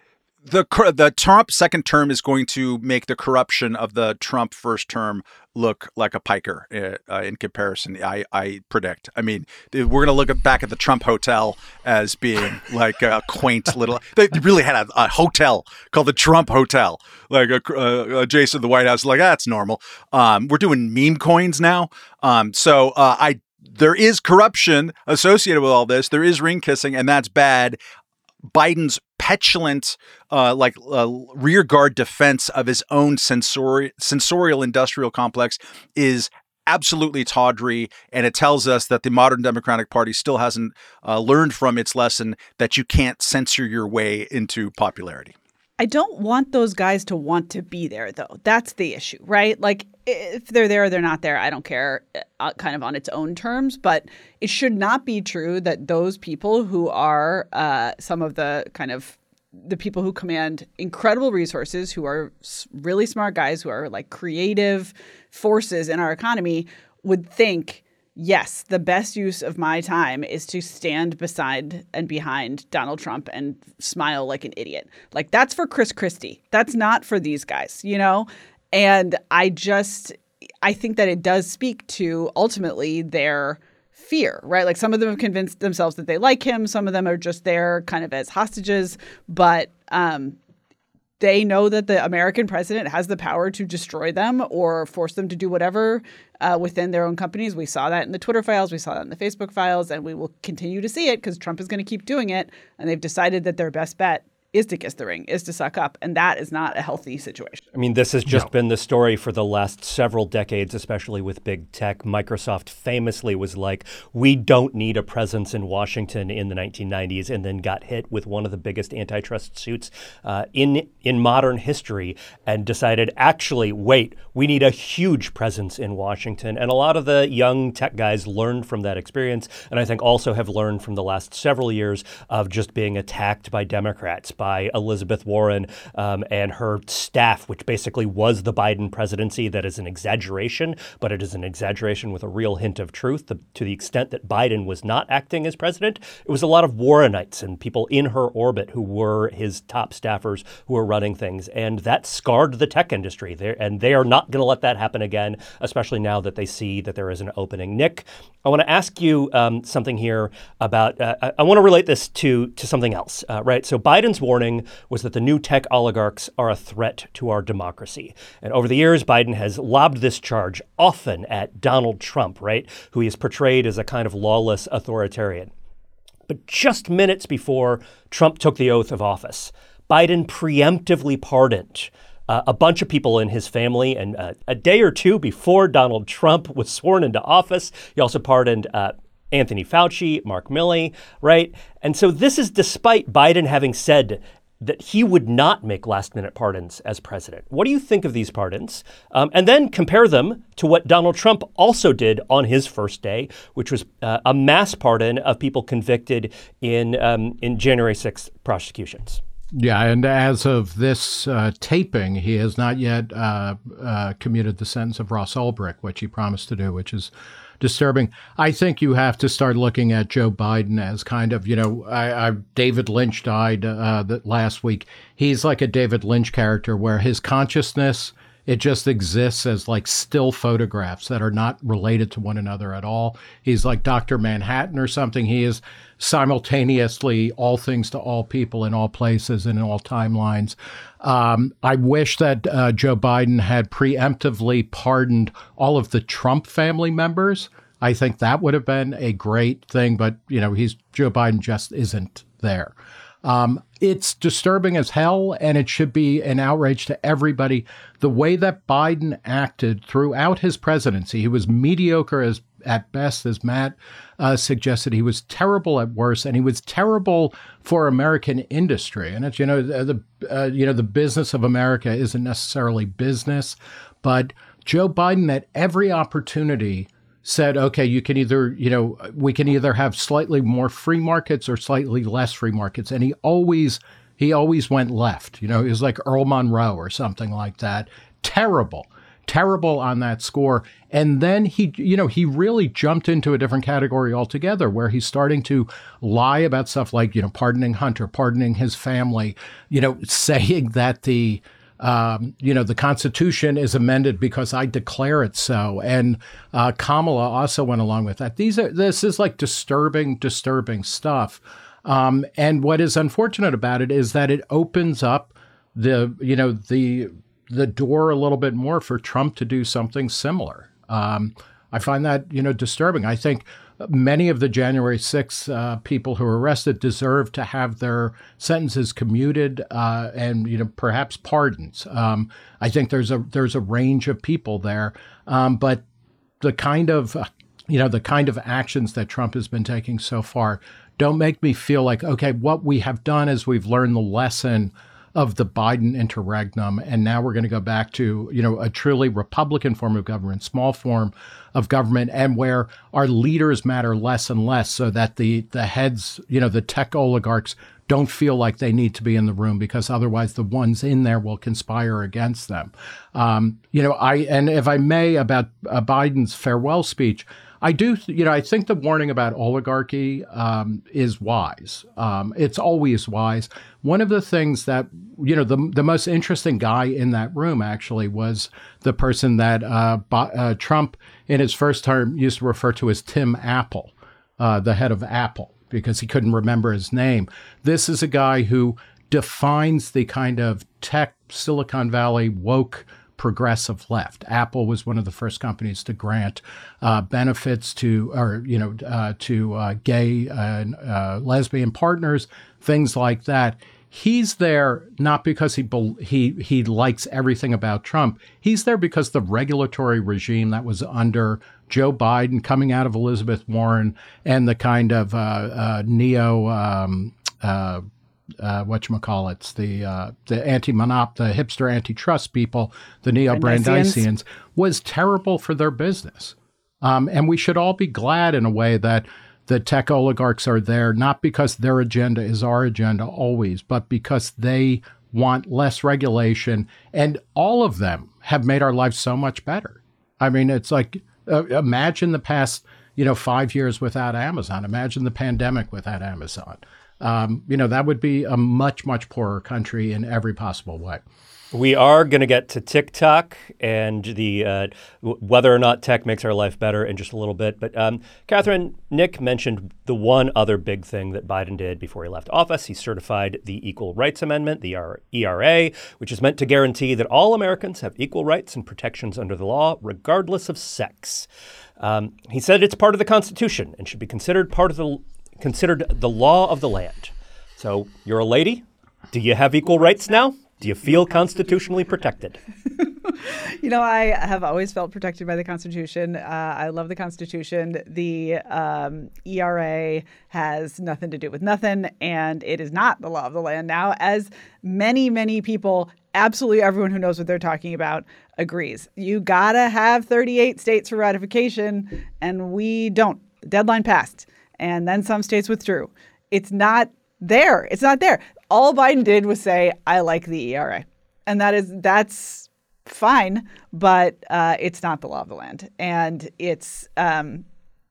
the the Trump second term is going to make the corruption of the Trump first term look like a piker uh, in comparison. I, I predict. I mean, we're going to look at, back at the Trump Hotel as being like a quaint little. They really had a, a hotel called the Trump Hotel, like a, uh, adjacent to the White House. Like that's normal. Um, we're doing meme coins now. Um, so uh, I there is corruption associated with all this. There is ring kissing, and that's bad. Biden's petulant, uh, like uh, rearguard defense of his own sensori- sensorial industrial complex is absolutely tawdry, and it tells us that the modern Democratic Party still hasn't uh, learned from its lesson that you can't censor your way into popularity. I don't want those guys to want to be there, though. That's the issue, right? Like, if they're there or they're not there, I don't care, uh, kind of on its own terms. But it should not be true that those people who are uh, some of the kind of the people who command incredible resources, who are really smart guys, who are like creative forces in our economy, would think, yes, the best use of my time is to stand beside and behind Donald Trump and smile like an idiot. Like, that's for Chris Christie. That's not for these guys, you know? And I just, I think that it does speak to ultimately their fear, right? Like, some of them have convinced themselves that they like him. Some of them are just there kind of as hostages. But um, they know that the American president has the power to destroy them or force them to do whatever uh, within their own companies. We saw that in the Twitter files. We saw that in the Facebook files. And we will continue to see it because Trump is going to keep doing it. And they've decided that their best bet is to kiss the ring, is to suck up. And that is not a healthy situation. I mean, this has just No. been the story for the last several decades, especially with big tech. Microsoft famously was like, we don't need a presence in Washington in the nineteen nineties, and then got hit with one of the biggest antitrust suits uh, in in modern history and decided, actually, wait, we need a huge presence in Washington. And a lot of the young tech guys learned from that experience, and I think also have learned from the last several years of just being attacked by Democrats, by Elizabeth Warren um, and her staff, which basically was the Biden presidency. That is an exaggeration, but it is an exaggeration with a real hint of truth. The, to the extent that Biden was not acting as president, it was a lot of Warrenites and people in her orbit who were his top staffers who were running things. And that scarred the tech industry. They're, and they are not going to let that happen again, especially now that they see that there is an opening. Nick, I want to ask you um, something here about, uh, I, I want to relate this to, to something else, uh, right? So Biden's war warning was that the new tech oligarchs are a threat to our democracy. And over the years, Biden has lobbed this charge often at Donald Trump, right, who he has portrayed as a kind of lawless authoritarian. But just minutes before Trump took the oath of office, Biden preemptively pardoned Uh, a bunch of people in his family. And uh, a day or two before Donald Trump was sworn into office, he also pardoned uh, Anthony Fauci, Mark Milley, right? And so this is despite Biden having said that he would not make last-minute pardons as president. What do you think of these pardons? Um, and then compare them to what Donald Trump also did on his first day, which was uh, a mass pardon of people convicted in um, in January sixth prosecutions. Yeah, and as of this uh, taping, he has not yet uh, uh, commuted the sentence of Ross Ulbricht, which he promised to do, which is disturbing. I think you have to start looking at Joe Biden as kind of, you know, I, I, David Lynch died uh, that last week. He's like a David Lynch character where his consciousness, it just exists as like still photographs that are not related to one another at all. He's like Doctor Manhattan or something. He is simultaneously all things to all people in all places and in all timelines. Um, I wish that uh, Joe Biden had preemptively pardoned all of the Trump family members. I think that would have been a great thing, but you know, he's Joe Biden just isn't there. Um, it's disturbing as hell, and it should be an outrage to everybody. The way that Biden acted throughout his presidency, he was mediocre as at best, as Matt uh, suggested. He was terrible at worst, and he was terrible for American industry. And it's, you know, the uh, you know the business of America isn't necessarily business, but Joe Biden at every opportunity said, okay, you can either, you know, we can either have slightly more free markets or slightly less free markets. And he always, he always went left. You know, he was like Earl Monroe or something like that. Terrible, terrible on that score. And then he, you know, he really jumped into a different category altogether where he's starting to lie about stuff like, you know, pardoning Hunter, pardoning his family, you know, saying that the, Um, you know, the Constitution is amended because I declare it so. And uh, Kamala also went along with that. These are this is like disturbing, disturbing stuff. Um, and what is unfortunate about it is that it opens up the, you know, the the door a little bit more for Trump to do something similar. Um, I find that, you know, disturbing. I think many of the January sixth uh, people who were arrested deserve to have their sentences commuted uh, and, you know, perhaps pardons. Um, I think there's a there's a range of people there, um, but the kind of, uh, you know, the kind of actions that Trump has been taking so far don't make me feel like, okay, what we have done is we've learned the lesson of the Biden interregnum, and now we're going to go back to, you know, a truly Republican form of government, small form of government, and where our leaders matter less and less, so that the the heads, you know, the tech oligarchs don't feel like they need to be in the room, because otherwise the ones in there will conspire against them. Um, you know, I and if I may, about uh, Biden's farewell speech, I do, you know, I think the warning about oligarchy um, is wise. Um, it's always wise. One of the things that, you know, the the most interesting guy in that room actually was the person that uh, uh, Trump in his first term used to refer to as Tim Apple, uh, the head of Apple, because he couldn't remember his name. This is a guy who defines the kind of tech Silicon Valley woke progressive left. Apple was one of the first companies to grant uh, benefits to, or you know, uh, to uh, gay and uh, lesbian partners, things like that. He's there not because he he he likes everything about Trump. He's there because the regulatory regime that was under Joe Biden, coming out of Elizabeth Warren, and the kind of uh, uh, neo. Um, uh, Uh, whatchamacallits, the uh, the anti-monop, the hipster antitrust people, the neo-Brandisians, was terrible for their business. Um, and we should all be glad in a way that the tech oligarchs are there, not because their agenda is our agenda always, but because they want less regulation. And all of them have made our lives so much better. I mean, it's like, uh, imagine the past, you know, five years without Amazon. Imagine the pandemic without Amazon. Um, you know, that would be a much, much poorer country in every possible way. We are going to get to TikTok and the uh, w- whether or not tech makes our life better in just a little bit. But um, Catherine, Nick mentioned the one other big thing that Biden did before he left office. He certified the Equal Rights Amendment, the E R A, which is meant to guarantee that all Americans have equal rights and protections under the law, regardless of sex. Um, he said it's part of the Constitution and should be considered part of the considered the law of the land. So you're a lady. Do you have equal rights now? Do you feel constitutionally protected? You know, I have always felt protected by the Constitution. Uh, I love the Constitution. The um, E R A has nothing to do with nothing, and it is not the law of the land now, as many, many people, absolutely everyone who knows what they're talking about, agrees. You gotta have thirty-eight states for ratification, and we don't. Deadline passed, and then some states withdrew. It's not there. It's not there. All Biden did was say, I like the E R A. And that is, that's fine, but uh, it's not the law of the land. And it's, um,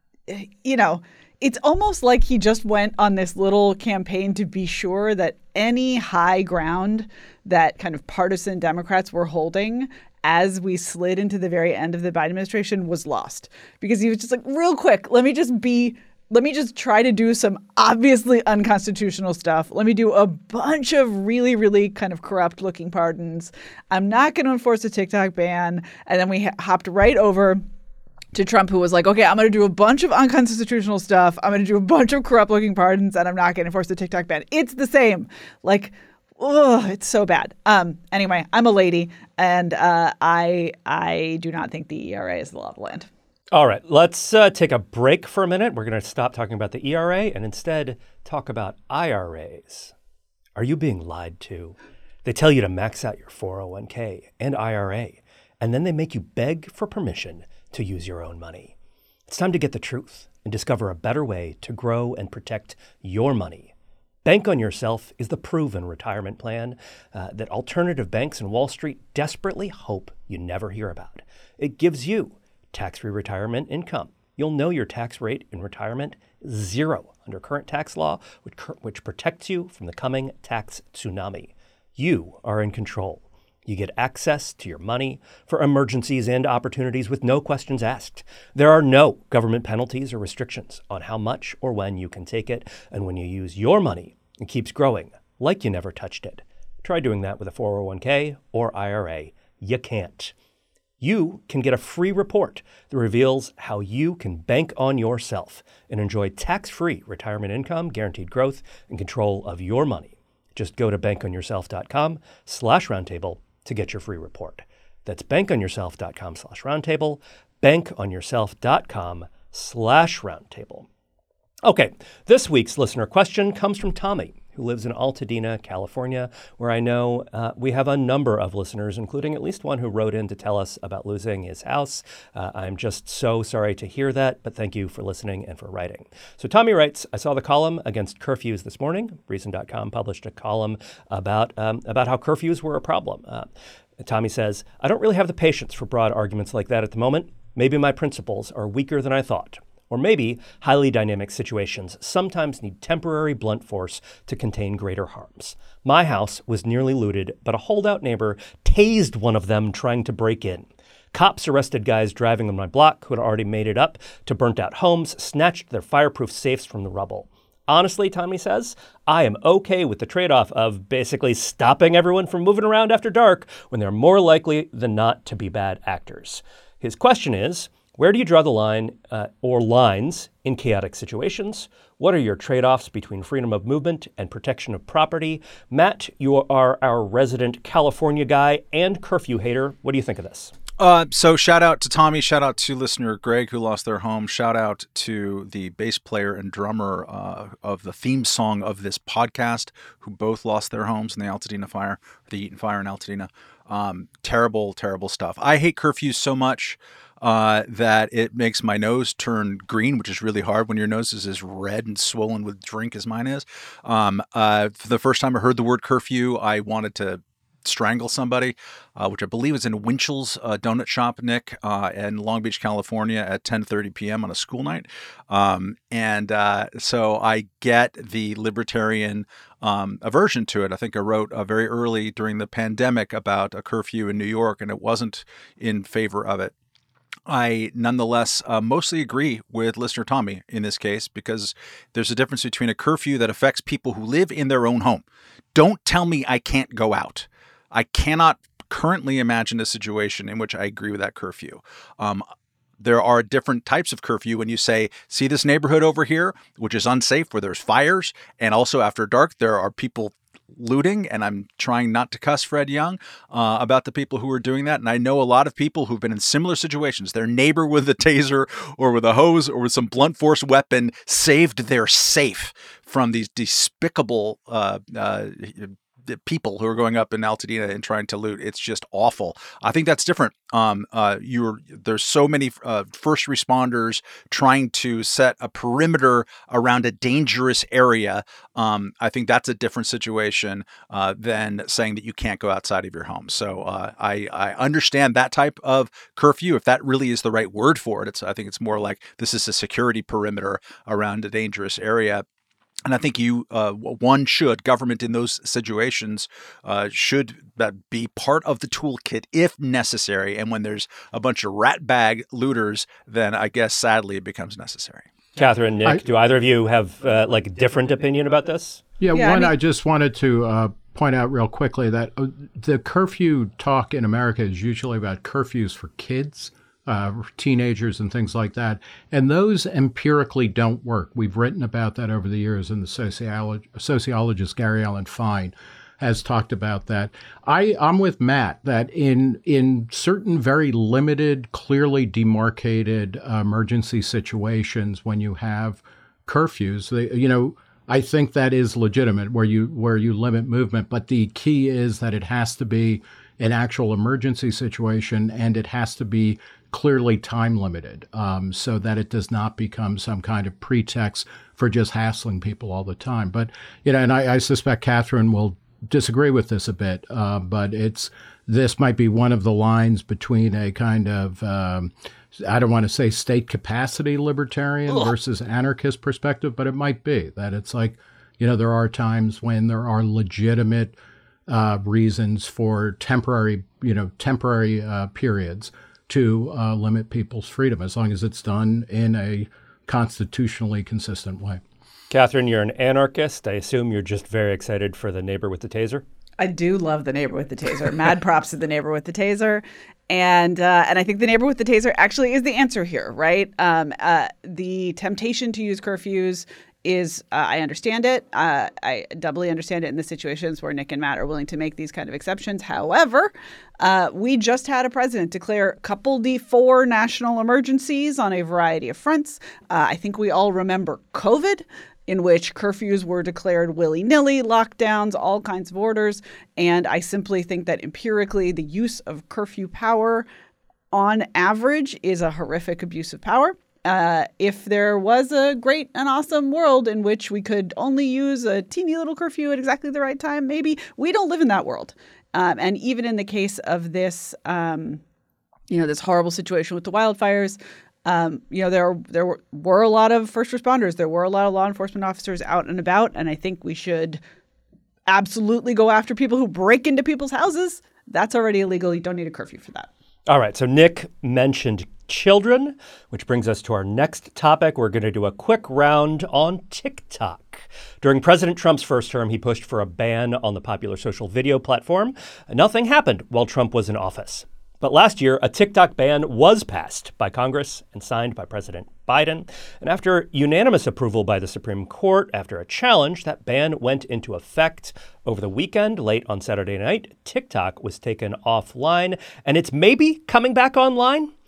you know, it's almost like he just went on this little campaign to be sure that any high ground that kind of partisan Democrats were holding as we slid into the very end of the Biden administration was lost. Because he was just like, real quick, let me just be Let me just try to do some obviously unconstitutional stuff. Let me do a bunch of really, really kind of corrupt looking pardons. I'm not going to enforce a TikTok ban. And then we hopped right over to Trump, who was like, okay, I'm going to do a bunch of unconstitutional stuff. I'm going to do a bunch of corrupt looking pardons, and I'm not going to enforce the TikTok ban. It's the same. Like, oh, it's so bad. Um. Anyway, I'm a lady, and uh, I I do not think the E R A is the law of the land. All right, let's uh, take a break for a minute. We're going to stop talking about the E R A and instead talk about I R As. Are you being lied to? They tell you to max out your four oh one k and I R A, and then they make you beg for permission to use your own money. It's time to get the truth and discover a better way to grow and protect your money. Bank on Yourself is the proven retirement plan uh, that alternative banks and Wall Street desperately hope you never hear about. It gives you tax-free retirement income. You'll know your tax rate in retirement is zero under current tax law, which, which protects you from the coming tax tsunami. You are in control. You get access to your money for emergencies and opportunities with no questions asked. There are no government penalties or restrictions on how much or when you can take it. And when you use your money, it keeps growing like you never touched it. Try doing that with a four oh one k or I R A. You can't. You can get a free report that reveals how you can bank on yourself and enjoy tax-free retirement income, guaranteed growth, and control of your money. Just go to bankonyourself.com slash roundtable to get your free report. That's bankonyourself.com slash roundtable, bankonyourself.com slash roundtable. Okay, this week's listener question comes from Tommy, who lives in Altadena, California, where I know uh, we have a number of listeners, including at least one who wrote in to tell us about losing his house. Uh, I'm just so sorry to hear that, but thank you for listening and for writing. So Tommy writes, I saw the column against curfews this morning. Reason dot com published a column about, um, about how curfews were a problem. Uh, Tommy says, I don't really have the patience for broad arguments like that at the moment. Maybe my principles are weaker than I thought. Or maybe highly dynamic situations sometimes need temporary blunt force to contain greater harms. My house was nearly looted, but a holdout neighbor tased one of them trying to break in. Cops arrested guys driving on my block who had already made it up to burnt-out homes, snatched their fireproof safes from the rubble. Honestly, Tommy says, I am okay with the trade-off of basically stopping everyone from moving around after dark when they're more likely than not to be bad actors. His question is, where do you draw the line uh, or lines in chaotic situations? What are your trade-offs between freedom of movement and protection of property? Matt, you are our resident California guy and curfew hater. What do you think of this? Uh, so shout out to Tommy, shout out to listener Greg who lost their home, shout out to the bass player and drummer uh, of the theme song of this podcast who both lost their homes in the Altadena fire, the Eaton fire in Altadena. Um, terrible, terrible stuff. I hate curfews so much uh, that it makes my nose turn green, which is really hard when your nose is as red and swollen with drink as mine is. Um, uh, for the first time I heard the word curfew, I wanted to strangle somebody, uh, which I believe is in Winchell's uh, Donut Shop, Nick, uh, in Long Beach, California at ten thirty p.m. on a school night. Um, and uh, so I get the libertarian um, aversion to it. I think I wrote uh, very early during the pandemic about a curfew in New York, and it wasn't in favor of it. I nonetheless uh, mostly agree with listener Tommy in this case, because there's a difference between a curfew that affects people who live in their own home. Don't tell me I can't go out. I cannot currently imagine a situation in which I agree with that curfew. Um, there are different types of curfew when you say, see this neighborhood over here, which is unsafe, where there's fires, and also after dark, there are people looting, and I'm trying not to cuss Fred Young uh, about the people who are doing that. And I know a lot of people who've been in similar situations. Their neighbor with a taser or with a hose or with some blunt force weapon saved their safe from these despicable uh, uh, people who are going up in Altadena and trying to loot. It's just awful. I think that's different. Um, uh, you're there's so many uh, first responders trying to set a perimeter around a dangerous area. Um, I think that's a different situation uh, than saying that you can't go outside of your home. So uh, I, I understand that type of curfew, if that really is the right word for it. It's I think it's more like this is a security perimeter around a dangerous area. And I think you, uh, one should, government in those situations uh, should be part of the toolkit if necessary. And when there's a bunch of rat bag looters, then I guess sadly it becomes necessary. Catherine, Nick, I, do either of you have uh, like a different opinion about this? Yeah, yeah one, I, mean, I just wanted to uh, point out real quickly that uh, the curfew talk in America is usually about curfews for kids. Uh, teenagers and things like that. And those empirically don't work. We've written about that over the years, and the sociolog- sociologist Gary Allen Fine has talked about that. I, I'm with Matt that in in certain very limited, clearly demarcated uh, emergency situations, when you have curfews, they, you know, I think that is legitimate where you where you limit movement. But the key is that it has to be an actual emergency situation, and it has to be clearly time limited, um, so that it does not become some kind of pretext for just hassling people all the time. But, you know, and I, I suspect Catherine will disagree with this a bit, uh, but it's this might be one of the lines between a kind of, um, I don't want to say state capacity libertarian Ugh. versus anarchist perspective, but it might be that it's like, you know, there are times when there are legitimate uh, reasons for temporary, you know, temporary uh, periods to uh, limit people's freedom, as long as it's done in a constitutionally consistent way. Catherine, you're an anarchist. I assume you're just very excited for the neighbor with the taser. I do love the neighbor with the taser. Mad props to the neighbor with the taser. And uh, and I think the neighbor with the taser actually is the answer here, right? Um, uh, the temptation to use curfews is, uh, I understand it. Uh, I doubly understand it in the situations where Nick and Matt are willing to make these kind of exceptions. However, uh, we just had a president declare couple D four national emergencies on a variety of fronts. Uh, I think we all remember COVID, in which curfews were declared willy-nilly, lockdowns, all kinds of orders. And I simply think that empirically the use of curfew power on average is a horrific abuse of power. Uh, if there was a great and awesome world in which we could only use a teeny little curfew at exactly the right time, maybe we don't live in that world. Um, and even in the case of this, um, you know, this horrible situation with the wildfires, um, you know, there there were, were a lot of first responders. There were a lot of law enforcement officers out and about. And I think we should absolutely go after people who break into people's houses. That's already illegal. You don't need a curfew for that. All right, so Nick mentioned children, which brings us to our next topic. We're going to do a quick round on TikTok. During President Trump's first term, he pushed for a ban on the popular social video platform. Nothing happened while Trump was in office. But last year, a TikTok ban was passed by Congress and signed by President Biden. And after unanimous approval by the Supreme Court, after a challenge, that ban went into effect over the weekend. Late on Saturday night, TikTok was taken offline, and it's maybe coming back online.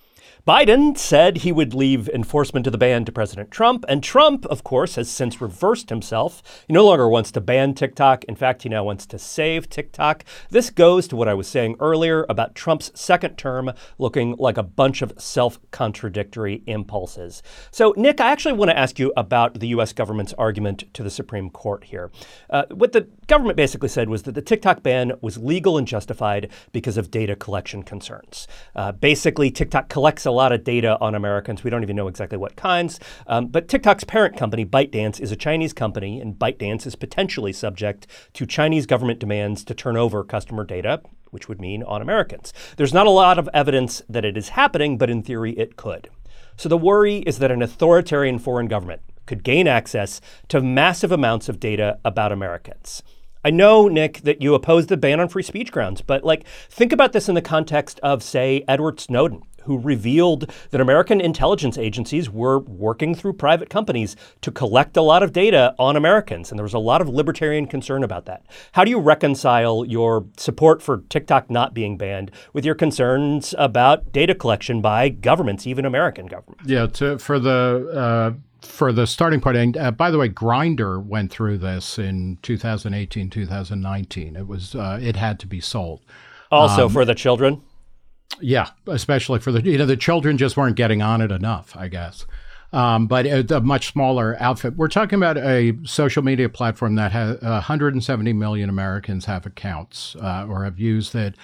Biden said he would leave enforcement of the ban to President Trump, and Trump, of course, has since reversed himself. He no longer wants to ban TikTok. In fact, he now wants to save TikTok. This goes to what I was saying earlier about Trump's second term looking like a bunch of self-contradictory impulses. So, Nick, I actually want to ask you about the U S government's argument to the Supreme Court here. Uh, what the government basically said was that the TikTok ban was legal and justified because of data collection concerns. Uh, basically, TikTok collects a lot of data on Americans. We don't even know exactly what kinds. Um, but TikTok's parent company, ByteDance, is a Chinese company, and ByteDance is potentially subject to Chinese government demands to turn over customer data, which would mean on Americans. There's not a lot of evidence that it is happening, but in theory, it could. So the worry is that an authoritarian foreign government could gain access to massive amounts of data about Americans. I know, Nick, that you oppose the ban on free speech grounds, but like, think about this in the context of, say, Edward Snowden, who revealed that American intelligence agencies were working through private companies to collect a lot of data on Americans. And there was a lot of libertarian concern about that. How do you reconcile your support for TikTok not being banned with your concerns about data collection by governments, even American governments? Yeah, to, for the uh, for the starting point, and uh, by the way, Grindr went through this in two thousand eighteen, two thousand nineteen. It was uh, it had to be sold. Also um, for the children? Yeah, especially for the, you know, the children just weren't getting on it enough, I guess. Um, but it's a much smaller outfit. We're talking about a social media platform that has one hundred seventy million Americans have accounts uh, or have used it.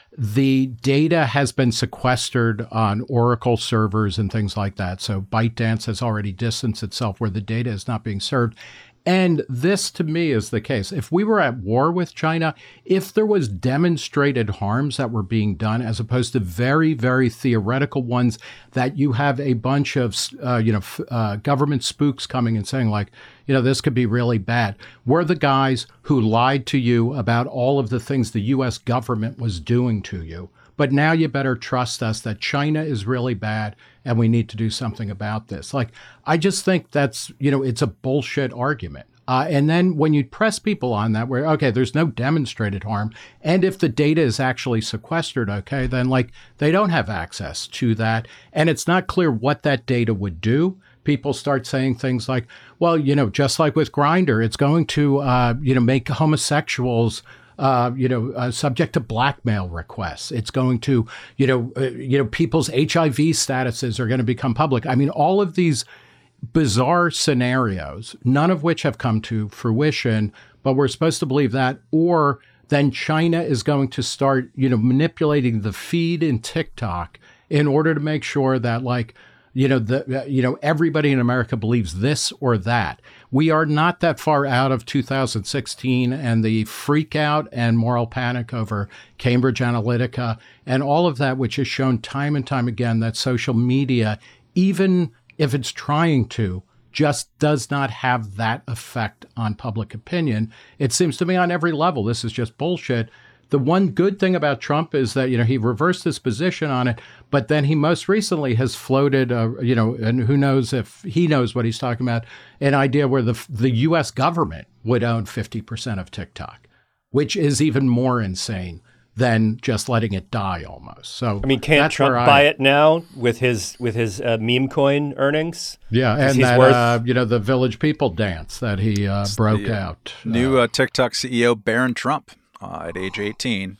The data has been sequestered on Oracle servers and things like that. So ByteDance has already distanced itself where the data is not being served. And this, to me, is the case. If we were at war with China, if there was demonstrated harms that were being done, as opposed to very, very theoretical ones that you have a bunch of, uh, you know, uh, government spooks coming and saying, like, you know, this could be really bad. We're the guys who lied to you about all of the things the U S government was doing to you. But now you better trust us that China is really bad and we need to do something about this. Like, I just think that's, you know, it's a bullshit argument. Uh, and then when you press people on that, where, okay, there's no demonstrated harm. And if the data is actually sequestered, okay, then like they don't have access to that. And it's not clear what that data would do. People start saying things like, well, you know, just like with Grindr, it's going to, uh, you know, make homosexuals Uh, you know, uh, subject to blackmail requests. It's going to, you know, uh, you know, people's H I V statuses are going to become public. I mean, all of these bizarre scenarios, none of which have come to fruition, but we're supposed to believe that. Or then China is going to start, you know, manipulating the feed in TikTok in order to make sure that, like, you know, the, you know, everybody in America believes this or that. We are not that far out of two thousand sixteen and the freak out and moral panic over Cambridge Analytica and all of that, which has shown time and time again that social media, even if it's trying to, just does not have that effect on public opinion. It seems to me on every level, this is just bullshit. The one good thing about Trump is that, you know, he reversed his position on it, but then he most recently has floated, uh, you know, and who knows if he knows what he's talking about, an idea where the the U S government would own fifty percent of TikTok, which is even more insane than just letting it die almost. So I mean, can't Trump I, buy it now with his with his uh, meme coin earnings? Yeah, and that worth... uh, you know, the Village People dance that he uh, broke the, out. New uh, uh, TikTok C E O Barron Trump. Uh, at age eighteen.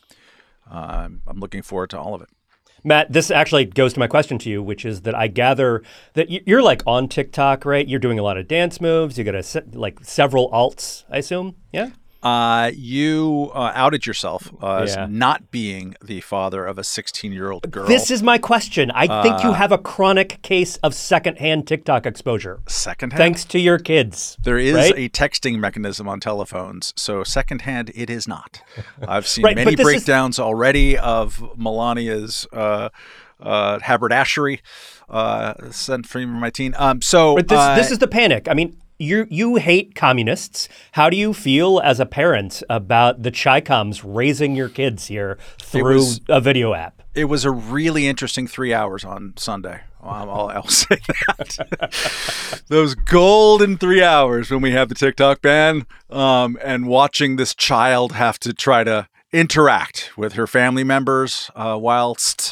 Uh, I'm looking forward to all of it. Matt, this actually goes to my question to you, which is that I gather that you're like on TikTok, right? You're doing a lot of dance moves. You got a, like several alts, I assume. Yeah. Uh, you uh, outed yourself uh, as Yeah. not being the father of a sixteen-year-old girl. This is my question. I think you have a chronic case of secondhand TikTok exposure. Secondhand? Thanks to your kids. There is right? a texting mechanism on telephones, so secondhand it is not. I've seen Right, many but this is- breakdowns already of Melania's uh, uh, haberdashery uh, sent from my teen. Um, so But this, uh, this is the panic. I mean, you you hate communists. How do you feel as a parent about the Chi-Coms raising your kids here through was- a video app? It was a really interesting three hours on Sunday. Um, I'll, I'll say that. Those golden three hours when we have the TikTok ban um, and watching this child have to try to interact with her family members uh, whilst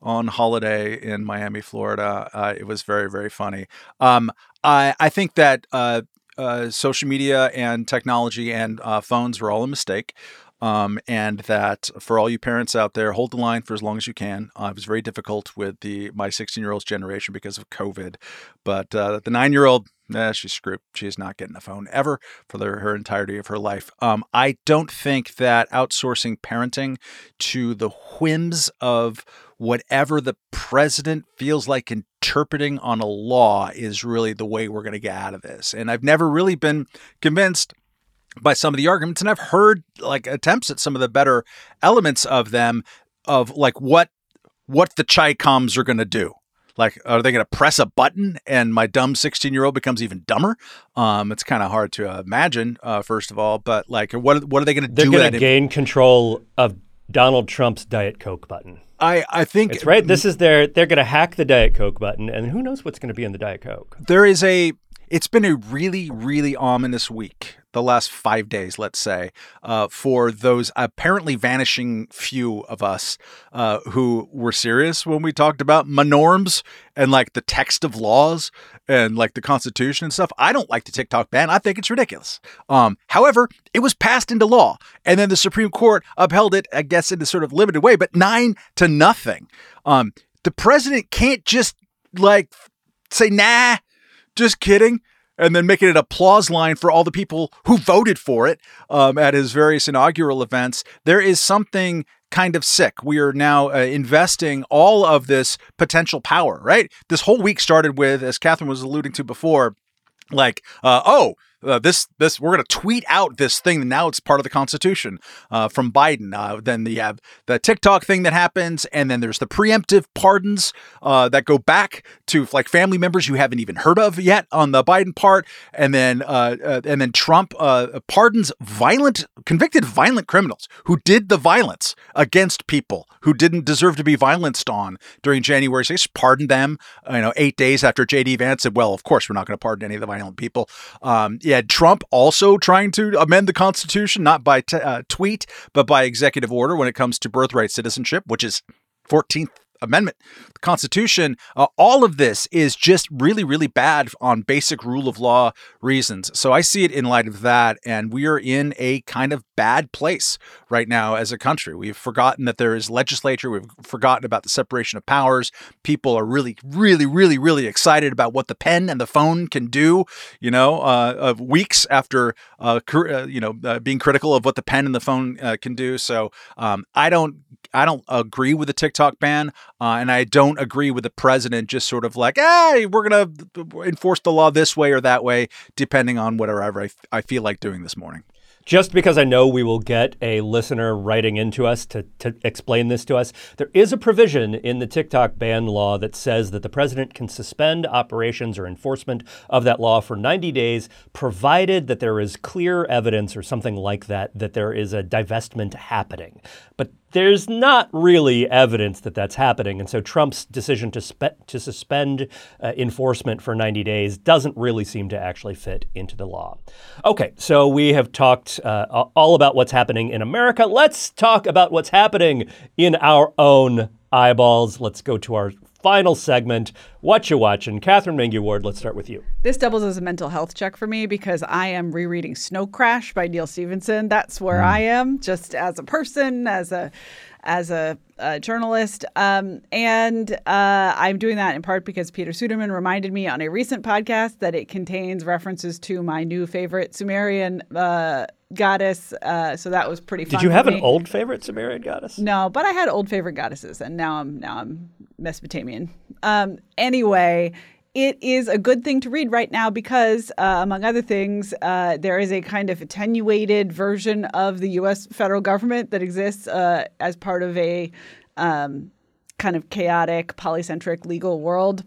on holiday in Miami, Florida. Uh, it was very, very funny. Um, I, I think that uh, uh, social media and technology and uh, phones were all a mistake. Um, and that for all you parents out there, hold the line for as long as you can. Uh, it was very difficult with the my sixteen-year-old's generation because of COVID. But uh, the nine-year-old, eh, she's screwed. She's not getting a phone ever for the, her entirety of her life. Um, I don't think that outsourcing parenting to the whims of whatever the president feels like interpreting on a law is really the way we're going to get out of this. And I've never really been convinced by some of the arguments, and I've heard like attempts at some of the better elements of them, of like what what the Chi-Coms are going to do. Like, are they going to press a button and my dumb sixteen-year-old becomes even dumber? Um, it's kind of hard to uh, imagine, uh, first of all. But like, what what are they going to do? They're going to gain control of Donald Trump's Diet Coke button. I, I think it's right. This is their. They're going to hack the Diet Coke button, and who knows what's going to be in the Diet Coke. There is a. It's been a really, really ominous week, the last five days, let's say, uh, for those apparently vanishing few of us uh, who were serious when we talked about norms and like the text of laws and like the Constitution and stuff. I don't like the TikTok ban. I think it's ridiculous. Um, however, it was passed into law, and then the Supreme Court upheld it, I guess, in a sort of limited way, but nine to nothing. Um, the president can't just like say, nah, just kidding, and then making it a applause line for all the people who voted for it um, at his various inaugural events. There is something kind of sick. We are now uh, investing all of this potential power, right? This whole week started with, as Catherine was alluding to before, like, uh, oh, Uh, this this we're going to tweet out this thing, and now it's part of the Constitution uh, from Biden. Uh, then you have the TikTok thing that happens, and then there's the preemptive pardons uh, that go back to like family members you haven't even heard of yet on the Biden part, and then uh, uh, and then Trump uh, pardons violent, convicted violent criminals who did the violence against people who didn't deserve to be violenced on during January sixth. Pardoned them, you know, eight days after J D Vance said, "Well, of course we're not going to pardon any of the violent people." Um, yeah. Trump also trying to amend the Constitution, not by t- uh, tweet, but by executive order when it comes to birthright citizenship, which is fourteenth Amendment. The Constitution, uh, all of this is just really, really bad on basic rule of law reasons. So I see it in light of that, and we are in a kind of bad place right now as a country. We've forgotten that there is legislature. We've forgotten about the separation of powers. People are really, really, really, really excited about what the pen and the phone can do, you know, uh, of weeks after, uh, uh, you know, uh, being critical of what the pen and the phone uh, can do. So um, I don't I don't agree with the TikTok ban, uh, and I don't agree with the president just sort of like, hey, we're going to enforce the law this way or that way, depending on whatever I, f- I feel like doing this morning. Just because I know we will get a listener writing into us to, to explain this to us, there is a provision in the TikTok ban law that says that the president can suspend operations or enforcement of that law for ninety days, provided that there is clear evidence or something like that, that there is a divestment happening. But there's not really evidence that that's happening. And so Trump's decision to spe- to suspend uh, enforcement for ninety days doesn't really seem to actually fit into the law. Okay, so we have talked uh, all about what's happening in America. Let's talk about what's happening in our own eyeballs. Let's go to our final segment, What You Watchin'. Catherine Mangu-Ward, let's start with you. This doubles as a mental health check for me because I am rereading Snow Crash by Neal Stephenson. That's where mm. I am, just as a person, as a as a, a journalist. Um, and uh, I'm doing that in part because Peter Suderman reminded me on a recent podcast that it contains references to my new favorite Sumerian uh, goddess. Uh, so that was pretty fun. Did you have me. an old favorite Sumerian goddess? No, but I had old favorite goddesses, and now I'm now I'm Mesopotamian. Um, anyway, it is a good thing to read right now because, uh, among other things, uh, there is a kind of attenuated version of the U S federal government that exists uh, as part of a um, kind of chaotic, polycentric legal world.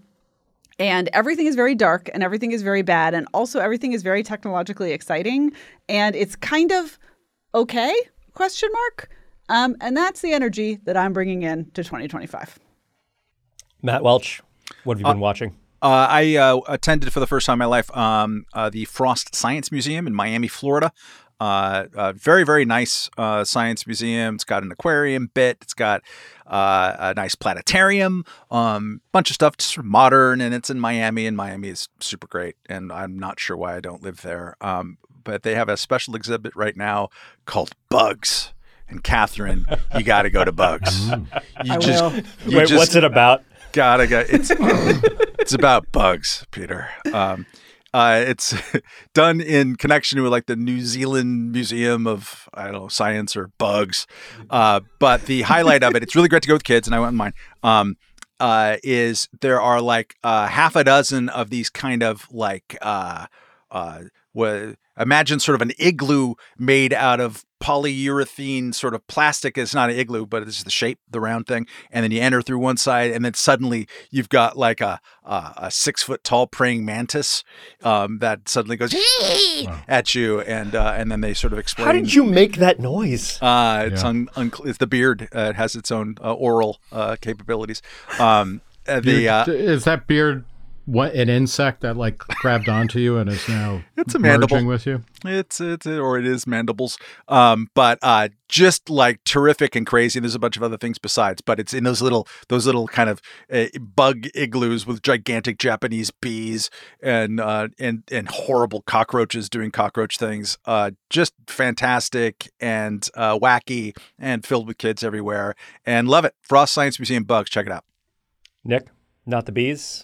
And everything is very dark and everything is very bad. And also everything is very technologically exciting. And it's kind of okay, question mark. Um, and that's the energy that I'm bringing in to twenty twenty-five. Matt Welch, what have you been uh, watching? Uh, I uh, attended for the first time in my life um, uh, the Frost Science Museum in Miami, Florida. Uh, uh, very, very nice uh, science museum. It's got an aquarium bit. It's got uh, a nice planetarium, um, bunch of stuff, just sort of modern, and it's in Miami, and Miami is super great. And I'm not sure why I don't live there. Um, but they have a special exhibit right now called Bugs. And Catherine, you got to go to Bugs. You I just, will. you Wait, just what's it about? gotta go. It's it's about bugs, Peter. Um, uh, it's done in connection with like the New Zealand Museum of I don't know science or bugs. Uh, but the highlight of it, it's really great to go with kids, and I went with mine. Um, uh, is there are like uh, half a dozen of these kind of like uh, uh, what, imagine sort of an igloo made out of polyurethane sort of plastic. It's not an igloo, but it's the shape, the round thing. And then you enter through one side, and then suddenly you've got like a a, a six foot tall praying mantis um, that suddenly goes wow. at you, and uh, and then they sort of explain. How did you make that noise? Uh, it's Yeah. un, un, it's the beard. Uh, it has its own uh, oral uh, capabilities. Um, uh, the uh, Is that beard what an insect that like grabbed onto you and is now It's a mandible. merging with you? It's it's or it is mandibles, um, but uh, just like terrific and crazy. There's a bunch of other things besides, but it's in those little those little kind of uh, bug igloos with gigantic Japanese bees and uh, and and horrible cockroaches doing cockroach things. Uh, just fantastic and uh, wacky and filled with kids everywhere, and love it. Frost Science Museum Bugs. Check it out. Nick, not the bees.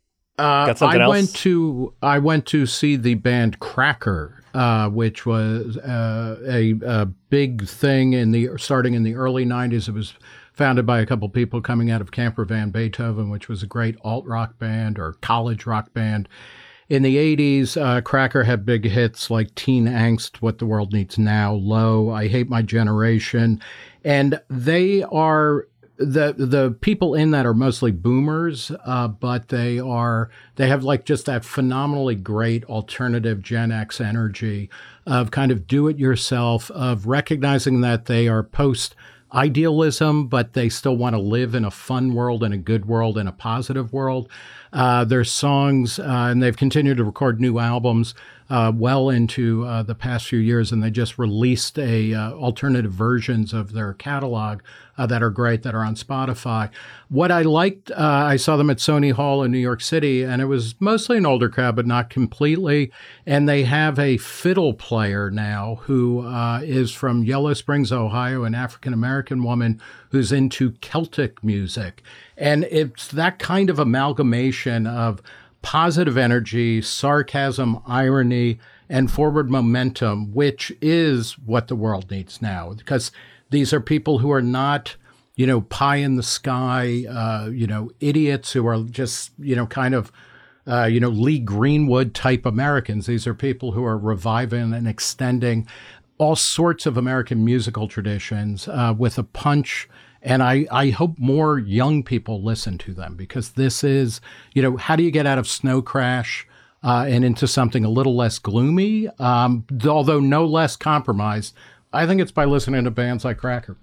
Uh, Got something I else? went to I went to see the band Cracker, uh, which was uh, a, a big thing in the starting in the early nineties. It was founded by a couple people coming out of Camper Van Beethoven, which was a great alt rock band or college rock band. In the eighties, uh, Cracker had big hits like Teen Angst, What the World Needs Now, Low, I Hate My Generation, and they are. The the people in that are mostly boomers, uh, but they are they have like just that phenomenally great alternative Gen X energy of kind of do it yourself, of recognizing that they are post idealism, but they still want to live in a fun world and a good world and a positive world. Uh, their songs, uh, and they've continued to record new albums uh, well into uh, the past few years, and they just released a uh, alternative versions of their catalog uh, that are great, that are on Spotify. What I liked, uh, I saw them at Sony Hall in New York City, and it was mostly an older crowd, but not completely. And they have a fiddle player now who uh, is from Yellow Springs, Ohio, an African-American woman who's into Celtic music. And it's that kind of amalgamation of positive energy, sarcasm, irony, and forward momentum, which is what the world needs now. Because these are people who are not, you know, pie in the sky, uh, you know, idiots who are just, you know, kind of, uh, you know, Lee Greenwood type Americans. These are people who are reviving and extending all sorts of American musical traditions uh, with a punch. And I, I hope more young people listen to them, because this is, you know, how do you get out of Snow Crash uh, and into something a little less gloomy, um, although no less compromised? I think it's by listening to bands like Cracker.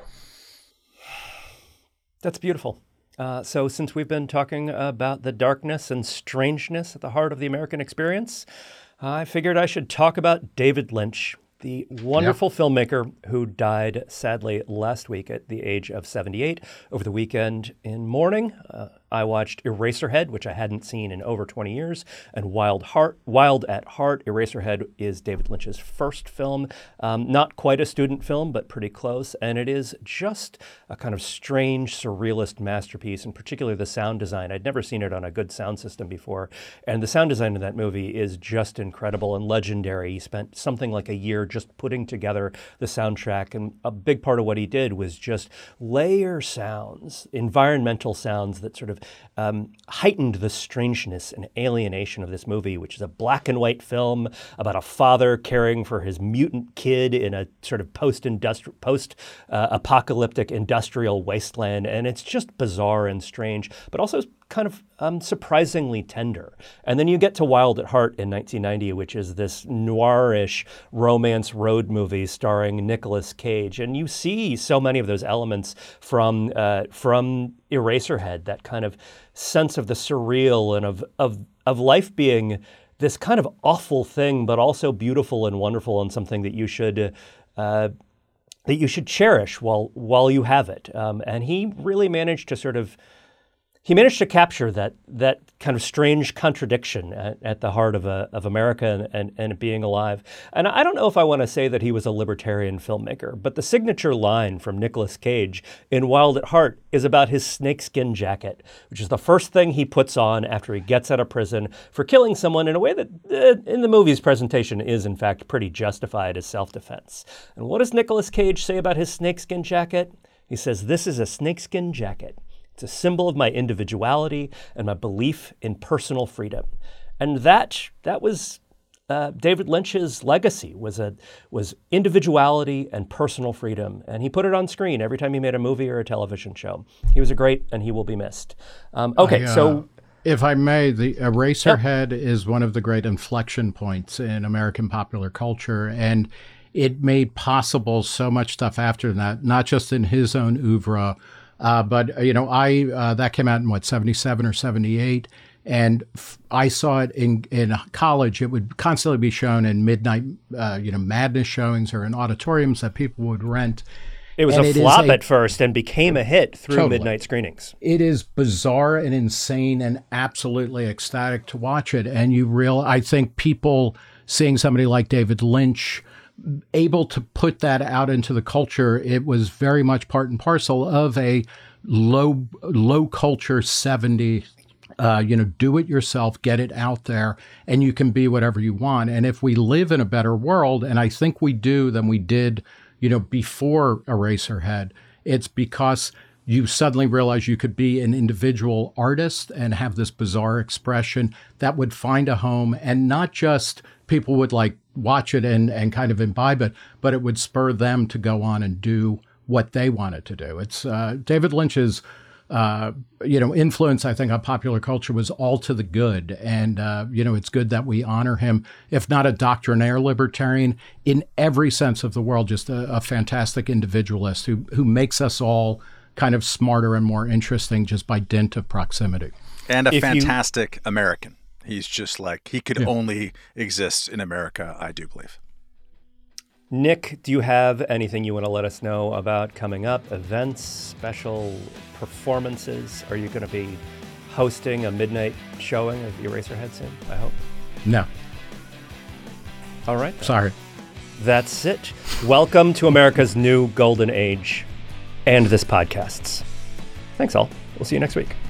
That's beautiful. Uh, so since we've been talking about the darkness and strangeness at the heart of the American experience, I figured I should talk about David Lynch, the wonderful yep. filmmaker who died sadly last week at the age of seventy-eight. Over the weekend in mourning, uh, I watched Eraserhead, which I hadn't seen in over twenty years, and Wild Heart, Wild at Heart. Eraserhead is David Lynch's first film. Um, not quite a student film, but pretty close. And it is just a kind of strange, surrealist masterpiece, and particularly the sound design. I'd never seen it on a good sound system before. And the sound design of that movie is just incredible and legendary. He spent something like a year just putting together the soundtrack. And a big part of what he did was just layer sounds, environmental sounds that sort of um, heightened the strangeness and alienation of this movie, which is a black and white film about a father caring for his mutant kid in a sort of post-industri- post-apocalyptic uh, industrial wasteland. And it's just bizarre and strange, but also kind of um, surprisingly tender. And then you get to Wild at Heart in nineteen ninety, which is this noirish romance road movie starring Nicolas Cage. And you see so many of those elements from uh, from Eraserhead, that kind of sense of the surreal and of of of life being this kind of awful thing, but also beautiful and wonderful, and something that you should uh, that you should cherish while while you have it. Um, and he really managed to sort of he managed to capture that that kind of strange contradiction at, at the heart of a, of America and, and, and being alive. And I don't know if I want to say that he was a libertarian filmmaker, but the signature line from Nicolas Cage in Wild at Heart is about his snakeskin jacket, which is the first thing he puts on after he gets out of prison for killing someone in a way that, uh, in the movie's presentation, is in fact pretty justified as self-defense. And what does Nicolas Cage say about his snakeskin jacket? He says, "This is a snakeskin jacket. It's a symbol of my individuality and my belief in personal freedom." And that that was uh, David Lynch's legacy, was a was individuality and personal freedom. And he put it on screen every time he made a movie or a television show. He was a great, and he will be missed. Um, okay, I, uh, so... If I may, the Eraserhead yep. is one of the great inflection points in American popular culture. And it made possible so much stuff after that, not just in his own oeuvre, Uh, but, you know, I uh, that came out in, what, seventy-seven or seventy-eight, and f- I saw it in, in college. It would constantly be shown in midnight, uh, you know, madness showings or in auditoriums that people would rent. It was and a it flop a, at first and became a hit through totally. midnight screenings. It is bizarre and insane and absolutely ecstatic to watch it. And you real, I think people seeing somebody like David Lynch able to put that out into the culture, it was very much part and parcel of a low low culture seventies, uh, you know, do it yourself, get it out there, and you can be whatever you want. And if we live in a better world, and I think we do than we did, you know, before Eraserhead, it's because you suddenly realize you could be an individual artist and have this bizarre expression that would find a home, and not just people would like watch it and, and kind of imbibe it, but it would spur them to go on and do what they wanted to do. It's uh, David Lynch's, uh, you know, influence, I think, on popular culture was all to the good. And, uh, you know, it's good that we honor him, if not a doctrinaire libertarian, in every sense of the world, just a, a fantastic individualist who, who makes us all kind of smarter and more interesting just by dint of proximity. And a If fantastic you... American. He's just like, he could yeah. only exist in America, I do believe. Nick, do you have anything you want to let us know about coming up? Events, special performances? Are you going to be hosting a midnight showing of Eraserhead soon, I hope? No. All right. Then. Sorry. That's it. Welcome to America's new golden age and this podcast's. Thanks all. We'll see you next week.